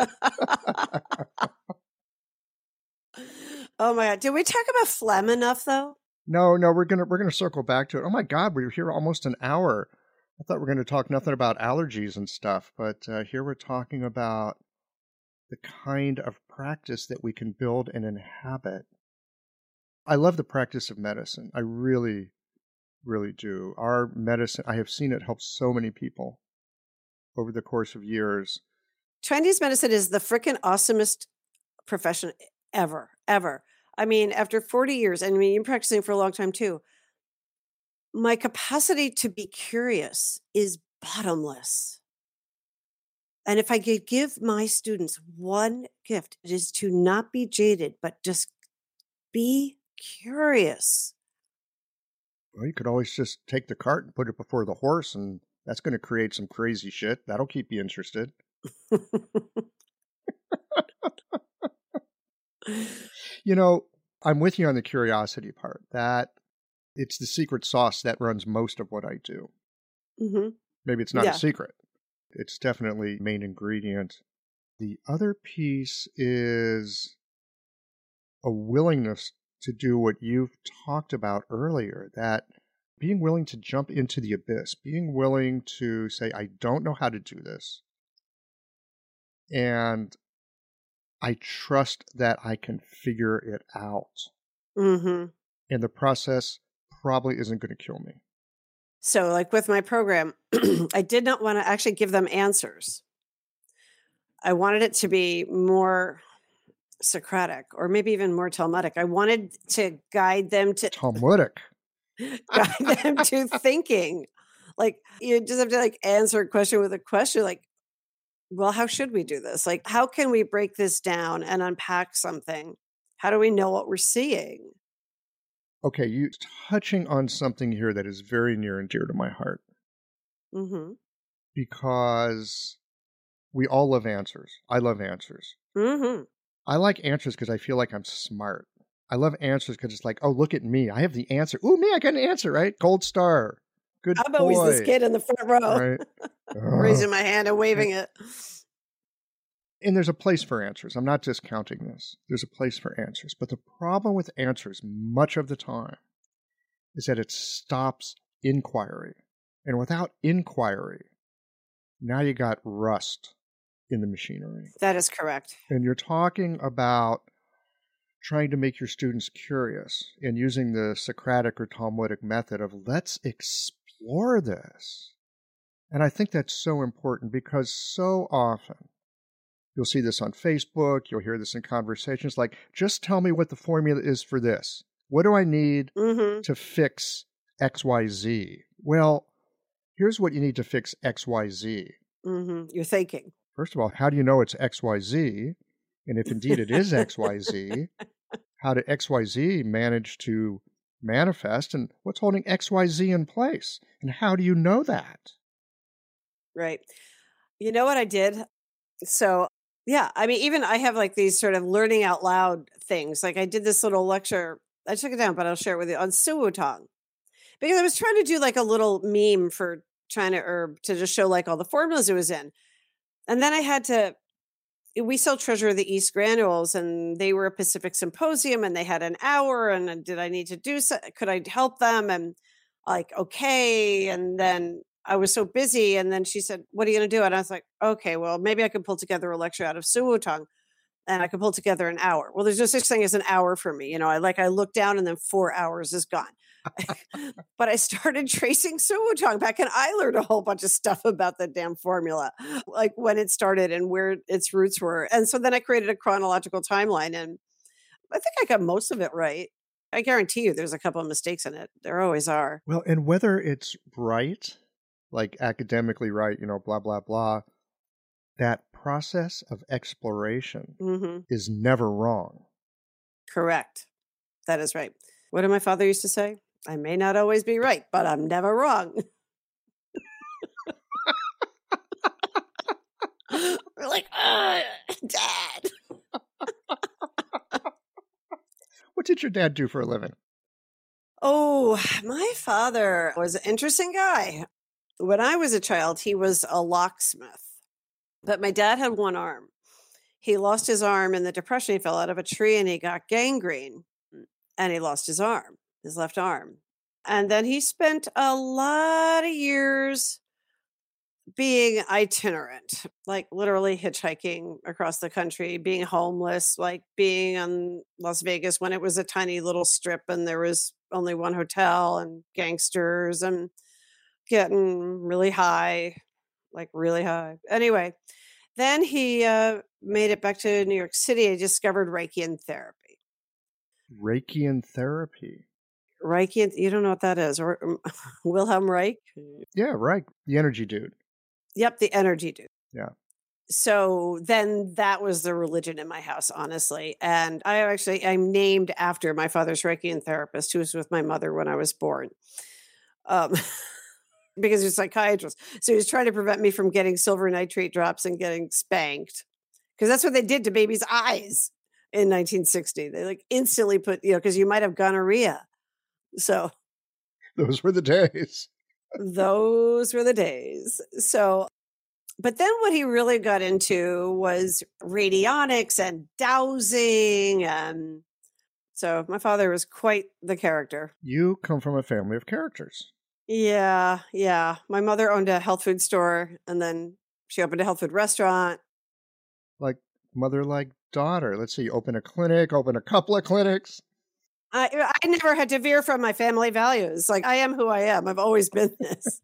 Oh my God. Did we talk about phlegm enough though? No, we're gonna circle back to it. Oh my God, we were here almost an hour. I thought we were going to talk nothing about allergies and stuff, but here we're talking about the kind of practice that we can build and inhabit. I love the practice of medicine. I really, really do. Our medicine, I have seen it help so many people over the course of years. Chinese medicine is the freaking awesomest profession ever. I mean, after 40 years, and you're practicing for a long time too, my capacity to be curious is bottomless. And if I could give my students one gift, it is to not be jaded, but just be curious. Well, you could always just take the cart and put it before the horse, and that's going to create some crazy shit. That'll keep you interested. I'm with you on the curiosity part. That it's the secret sauce that runs most of what I do. Mm-hmm. Maybe it's not a secret. It's definitely main ingredient. The other piece is a willingness to do what you've talked about earlier, that being willing to jump into the abyss, being willing to say, I don't know how to do this, and I trust that I can figure it out. Mm-hmm. And the process probably isn't going to kill me. So, like with my program, I did not want to actually give them answers. I wanted it to be more Socratic, or maybe even more Talmudic. I wanted to guide them to Talmudic. guide them to thinking. Like, you just have to like answer a question with a question, like, well, how should we do this? Like, how can we break this down and unpack something? How do we know what we're seeing? Okay, you're touching on something here that is very near and dear to my heart. Mm-hmm. Because we all love answers. I love answers. Mm-hmm. I like answers because I feel like I'm smart. I love answers because it's like, oh, look at me. I have the answer. Ooh, me, I got an answer, right? Gold star. Good I'm boy. always this kid in the front row, Right? raising my hand and waving it. And there's a place for answers. I'm not discounting this. There's a place for answers. But the problem with answers much of the time is that it stops inquiry. And without inquiry, now you got rust in the machinery. That is correct. And you're talking about trying to make your students curious and using the Socratic or Talmudic method of let's explore this. And I think that's so important because so often you'll see this on Facebook, you'll hear this in conversations like, just tell me what the formula is for this. What do I need to fix XYZ? Well, here's what you need to fix XYZ. You're thinking. First of all, how do you know it's XYZ? And if indeed it is XYZ, how did XYZ manage to manifest? And what's holding XYZ in place? And how do you know that? Right. You know what I did? So, yeah, I mean, even I have like these sort of learning out loud things. Like I did this little lecture, I took it down, but I'll share it with you on Suwutong. Because I was trying to do like a little meme for China Herb to just show like all the formulas it was in. And then I had to, we sell Treasure of the East granules, and they were a Pacific Symposium, and they had an hour. And did I need to do so? Could I help them? And like, okay. And then I was so busy. And then she said, what are you going to do? And I was like, okay, well, maybe I could pull together a lecture out of Suwutong, and I could pull together an hour. Well, there's no such thing as an hour for me. You know, I look down and then 4 hours is gone. But I started tracing Suwutong back, and I learned a whole bunch of stuff about the damn formula, like when it started and where its roots were. And so then I created a chronological timeline, and I think I got most of it right. I guarantee you there's a couple of mistakes in it. There always are. Well, and whether it's right, like academically right, you know, blah, blah, blah, that process of exploration is never wrong. Correct. That is right. What did my father used to say? I may not always be right, but I'm never wrong. We're like, Dad. What did your dad do for a living? Oh, my father was an interesting guy. When I was a child, he was a locksmith, but my dad had one arm. He lost his arm in the Depression. He fell out of a tree and he got gangrene, and he lost his arm, his left arm. And then he spent a lot of years being itinerant, like literally hitchhiking across the country, being homeless, like being in Las Vegas when it was a tiny little strip and there was only one hotel, and gangsters, and getting really high, like really high. Anyway, then he made it back to New York City. He discovered Reichian therapy. Reichian therapy. Reichian, you don't know what that is, or Wilhelm Reich? Yeah, right. The energy dude. Yep, the energy dude. Yeah. So then that was the religion in my house, honestly. And I'm named after my father's Reichian therapist, who was with my mother when I was born. Because he's a psychiatrist. So he was trying to prevent me from getting silver nitrate drops and getting spanked. Because that's what they did to babies' eyes in 1960. They like instantly put, because you might have gonorrhea. So those were the days. Those were the days. So But then what he really got into was radionics and dowsing. And so my father was quite the character. You come from a family of characters. Yeah, yeah. My mother owned a health food store, and then she opened a health food restaurant. Like mother, like daughter. Let's see, open a clinic, open a couple of clinics. I never had to veer from my family values. Like, I am who I am. I've always been this.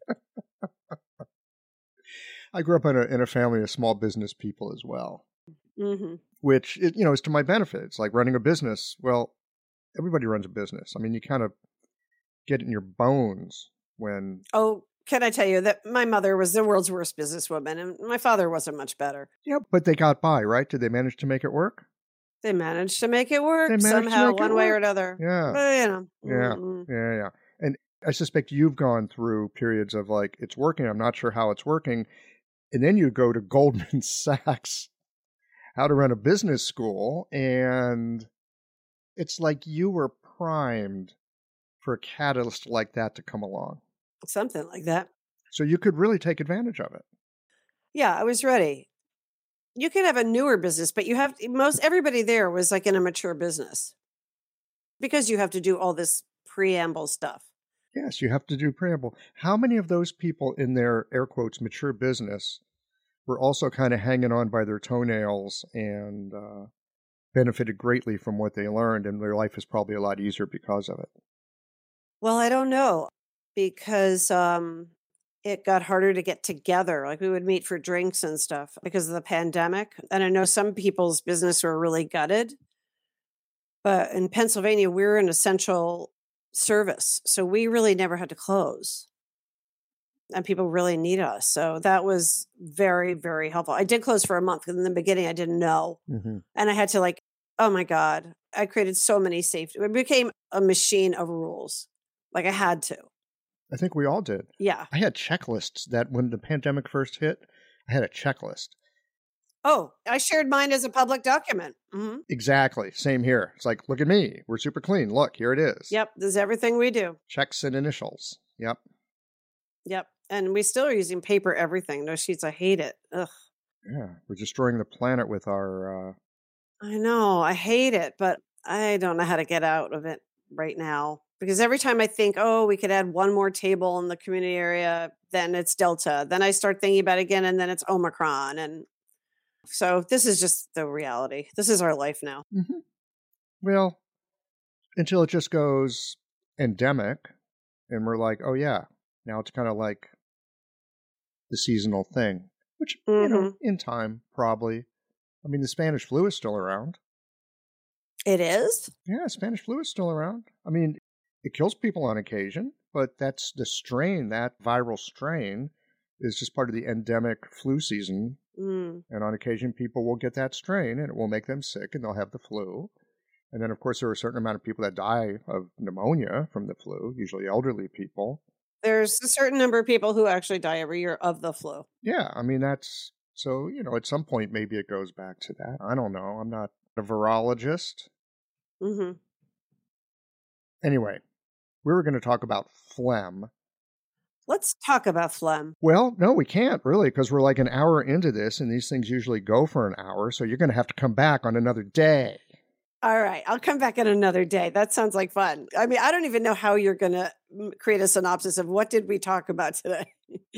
I grew up in a family of small business people as well, Mm-hmm. which, is to my benefit. It's like running a business. Well, everybody runs a business. I mean, you kind of get it in your bones when... Oh, can I tell you that my mother was the world's worst businesswoman, and my father wasn't much better. Yeah, but they got by, right? Did they manage to make it work? They managed to make it work somehow, one way or another. Yeah. But, Yeah. And I suspect you've gone through periods of like, it's working, I'm not sure how it's working. And then you go to Goldman Sachs, how to run a business school. And it's like you were primed for a catalyst like that to come along. Something like that. So you could really take advantage of it. Yeah, I was ready. You could have a newer business, but everybody there was like in a mature business because you have to do all this preamble stuff. Yes, you have to do preamble. How many of those people in their, air quotes, mature business were also kind of hanging on by their toenails and benefited greatly from what they learned, and their life is probably a lot easier because of it? Well, I don't know, because it got harder to get together. Like, we would meet for drinks and stuff because of the pandemic. And I know some people's business were really gutted. But in Pennsylvania, we're an essential service. So we really never had to close. And people really need us. So that was very, very helpful. I did close for a month. In the beginning, I didn't know. Mm-hmm. And I had to oh my God, I created so many safety. It became a machine of rules. Like, I had to. I think we all did. Yeah. I had checklists that when the pandemic first hit, I had a checklist. Oh, I shared mine as a public document. Mm-hmm. Exactly. Same here. It's like, look at me. We're super clean. Look, here it is. Yep. This is everything we do. Checks and initials. Yep. Yep. And we still are using paper everything. No sheets. I hate it. Ugh. Yeah. We're destroying the planet with our... I know. I hate it, but I don't know how to get out of it right now. Because every time I think, oh, we could add one more table in the community area, then it's Delta. Then I start thinking about it again, and then it's Omicron. And so this is just the reality. This is our life now. Mm-hmm. Well, until it just goes endemic, and we're like, oh yeah, now it's kind of like the seasonal thing, which, in time, probably. I mean, the Spanish flu is still around. It is? Yeah, Spanish flu is still around. I mean, it kills people on occasion, but that's the strain, that viral strain is just part of the endemic flu season. Mm. And on occasion, people will get that strain and it will make them sick and they'll have the flu. And then, of course, there are a certain amount of people that die of pneumonia from the flu, usually elderly people. There's a certain number of people who actually die every year of the flu. Yeah, I mean, that's... So, at some point, maybe it goes back to that. I don't know. I'm not a virologist. Mm-hmm. Anyway, we were going to talk about phlegm. Let's talk about phlegm. Well, no, we can't really, because we're like an hour into this, and these things usually go for an hour, so you're going to have to come back on another day. All right, I'll come back on another day. That sounds like fun. I mean, I don't even know how you're going to create a synopsis of what did we talk about today.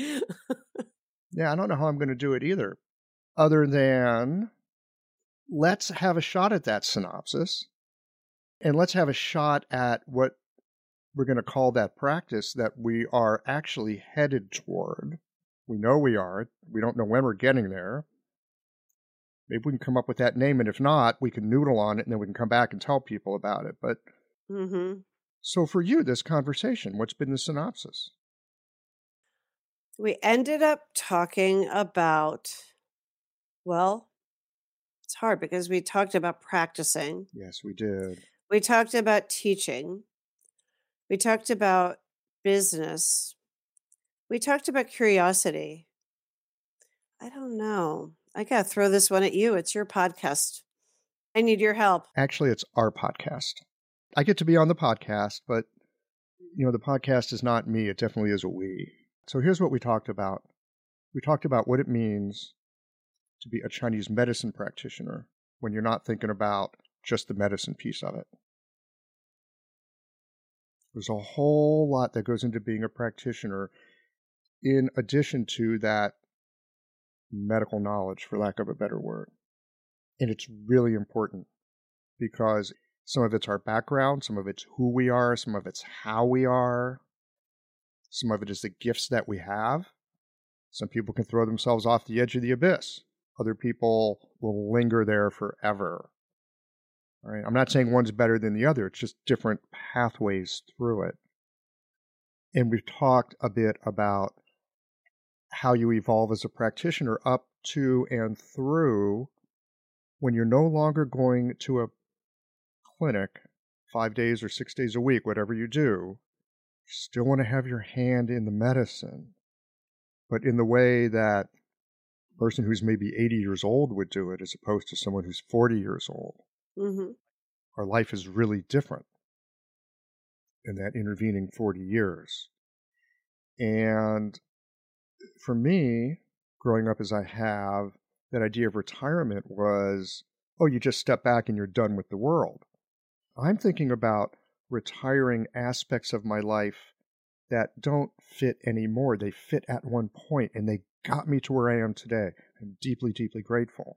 Yeah, I don't know how I'm going to do it either, other than let's have a shot at that synopsis, and let's have a shot at what we're going to call that practice that we are actually headed toward. We know we are. We don't know when we're getting there. Maybe we can come up with that name, and if not, we can noodle on it, and then we can come back and tell people about it. But So for you, this conversation, what's been the synopsis? We ended up talking about, well, it's hard because we talked about practicing. Yes, we did. We talked about teaching. We talked about business. We talked about curiosity. I don't know. I got to throw this one at you. It's your podcast. I need your help. Actually, it's our podcast. I get to be on the podcast, but, the podcast is not me. It definitely is a we. So here's what we talked about. we talked about what it means to be a Chinese medicine practitioner when you're not thinking about just the medicine piece of it. There's a whole lot that goes into being a practitioner in addition to that medical knowledge, for lack of a better word. And it's really important because some of it's our background, some of it's who we are, some of it's how we are, some of it is the gifts that we have. Some people can throw themselves off the edge of the abyss. Other people will linger there forever. All right? I'm not saying one's better than the other. It's just different pathways through it. And we've talked a bit about how you evolve as a practitioner up to and through when you're no longer going to a clinic 5 days or 6 days a week, whatever you do. You still want to have your hand in the medicine, but in the way that a person who's maybe 80 years old would do it as opposed to someone who's 40 years old. Mm-hmm. Our life is really different in that intervening 40 years. And for me, growing up as I have, that idea of retirement was, oh, you just step back and you're done with the world. I'm thinking about retiring aspects of my life that don't fit anymore. They fit at one point, and they got me to where I am today. I'm deeply, deeply grateful.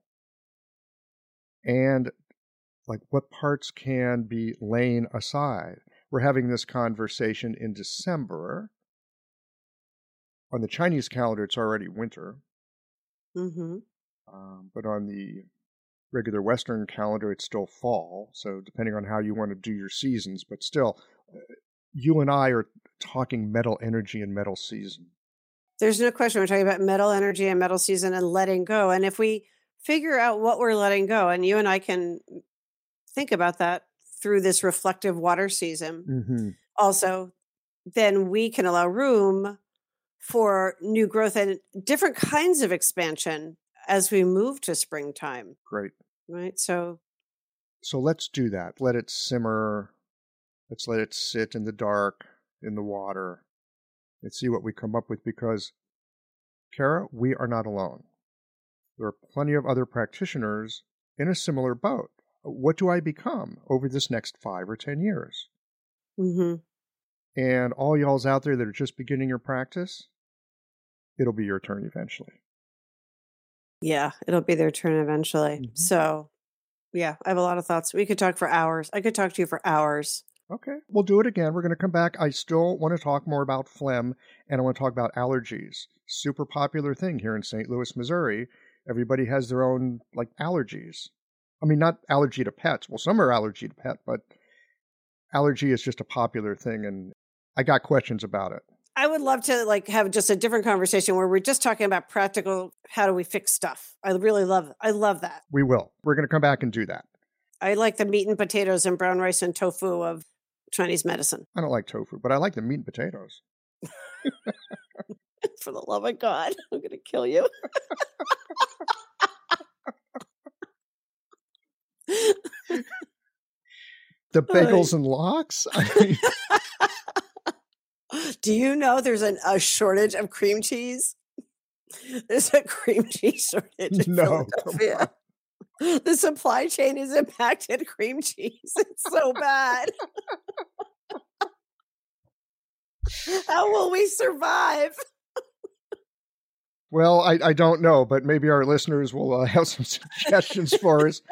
And like, what parts can be laying aside? We're having this conversation in December. On the Chinese calendar, it's already winter. Mm-hmm. But on the regular Western calendar, it's still fall. So depending on how you want to do your seasons, but still, you and I are talking metal energy and metal season. There's no question. We're talking about metal energy and metal season and letting go. And if we figure out what we're letting go, and you and I can think about that through this reflective water season, also, then we can allow room for new growth and different kinds of expansion as we move to springtime. Great. Right. So let's do that. Let it simmer. Let's let it sit in the dark, in the water, and see what we come up with, because, Kara, we are not alone. There are plenty of other practitioners in a similar boat. What do I become over this next 5 or 10 years? Mm-hmm. And all y'all's out there that are just beginning your practice, it'll be your turn eventually. Yeah, it'll be their turn eventually. Mm-hmm. So, yeah, I have a lot of thoughts. We could talk for hours. I could talk to you for hours. Okay, we'll do it again. We're going to come back. I still want to talk more about phlegm, and I want to talk about allergies. Super popular thing here in St. Louis, Missouri. Everybody has their own, like, allergies. I mean, not allergy to pets. Well, some are allergy to pet, but allergy is just a popular thing, and I got questions about it. I would love to have just a different conversation where we're just talking about practical, how do we fix stuff? I love that. We will. We're going to come back and do that. I like the meat and potatoes and brown rice and tofu of Chinese medicine. I don't like tofu, but I like the meat and potatoes. For the love of God, I'm going to kill you. The bagels and lox? Do you know there's a shortage of cream cheese? There's a cream cheese shortage in Philadelphia. The supply chain has impacted cream cheese. It's so bad. How will we survive? Well, I don't know, but maybe our listeners will have some suggestions for us.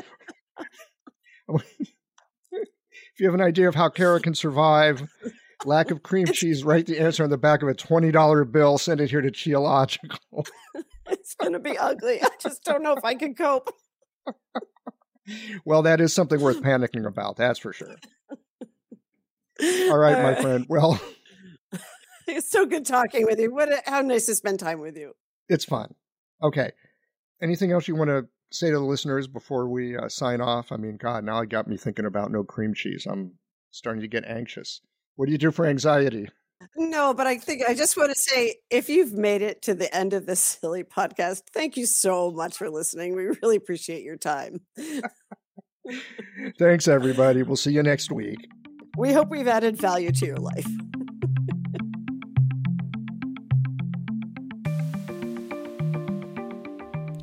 If you have an idea of how Kara can survive lack of cream cheese, write the answer on the back of a $20 bill. Send it here to Qiological. It's going to be ugly. I just don't know if I can cope. Well, that is something worth panicking about. That's for sure. All right, my friend. Well, it's so good talking with you. How nice to spend time with you. It's fun. Okay. Anything else you want to say to the listeners before we sign off? I mean, God, now it got me thinking about no cream cheese. I'm starting to get anxious. What do you do for anxiety? No, but I just want to say, if you've made it to the end of this silly podcast, thank you so much for listening. We really appreciate your time. Thanks, everybody. We'll see you next week. We hope we've added value to your life.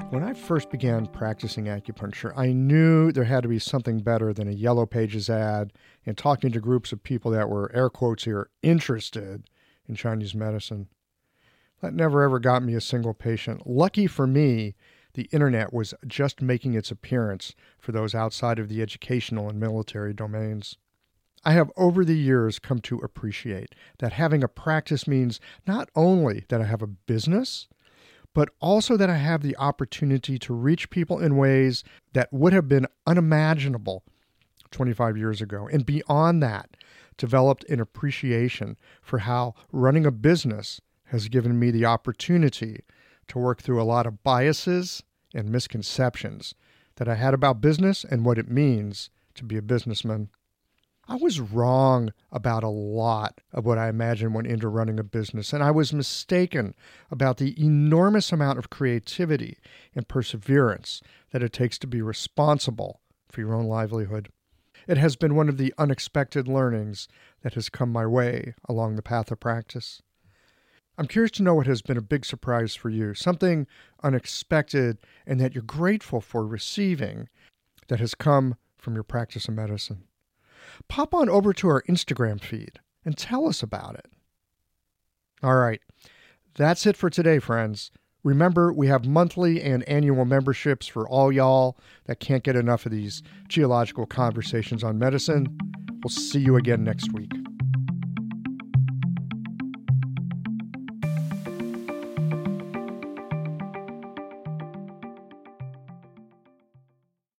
When I first began practicing acupuncture, I knew there had to be something better than a Yellow Pages ad and talking to groups of people that were, air quotes here, interested in Chinese medicine. That never ever got me a single patient. Lucky for me, the internet was just making its appearance for those outside of the educational and military domains. I have over the years come to appreciate that having a practice means not only that I have a business, but also that I have the opportunity to reach people in ways that would have been unimaginable 25 years ago. And beyond that, developed an appreciation for how running a business has given me the opportunity to work through a lot of biases and misconceptions that I had about business and what it means to be a businessman. I was wrong about a lot of what I imagined went into running a business, and I was mistaken about the enormous amount of creativity and perseverance that it takes to be responsible for your own livelihood. It has been one of the unexpected learnings that has come my way along the path of practice. I'm curious to know what has been a big surprise for you, something unexpected and that you're grateful for receiving that has come from your practice of medicine. Pop on over to our Instagram feed and tell us about it. All right, that's it for today, friends. Remember, we have monthly and annual memberships for all y'all that can't get enough of these geological conversations on medicine. We'll see you again next week.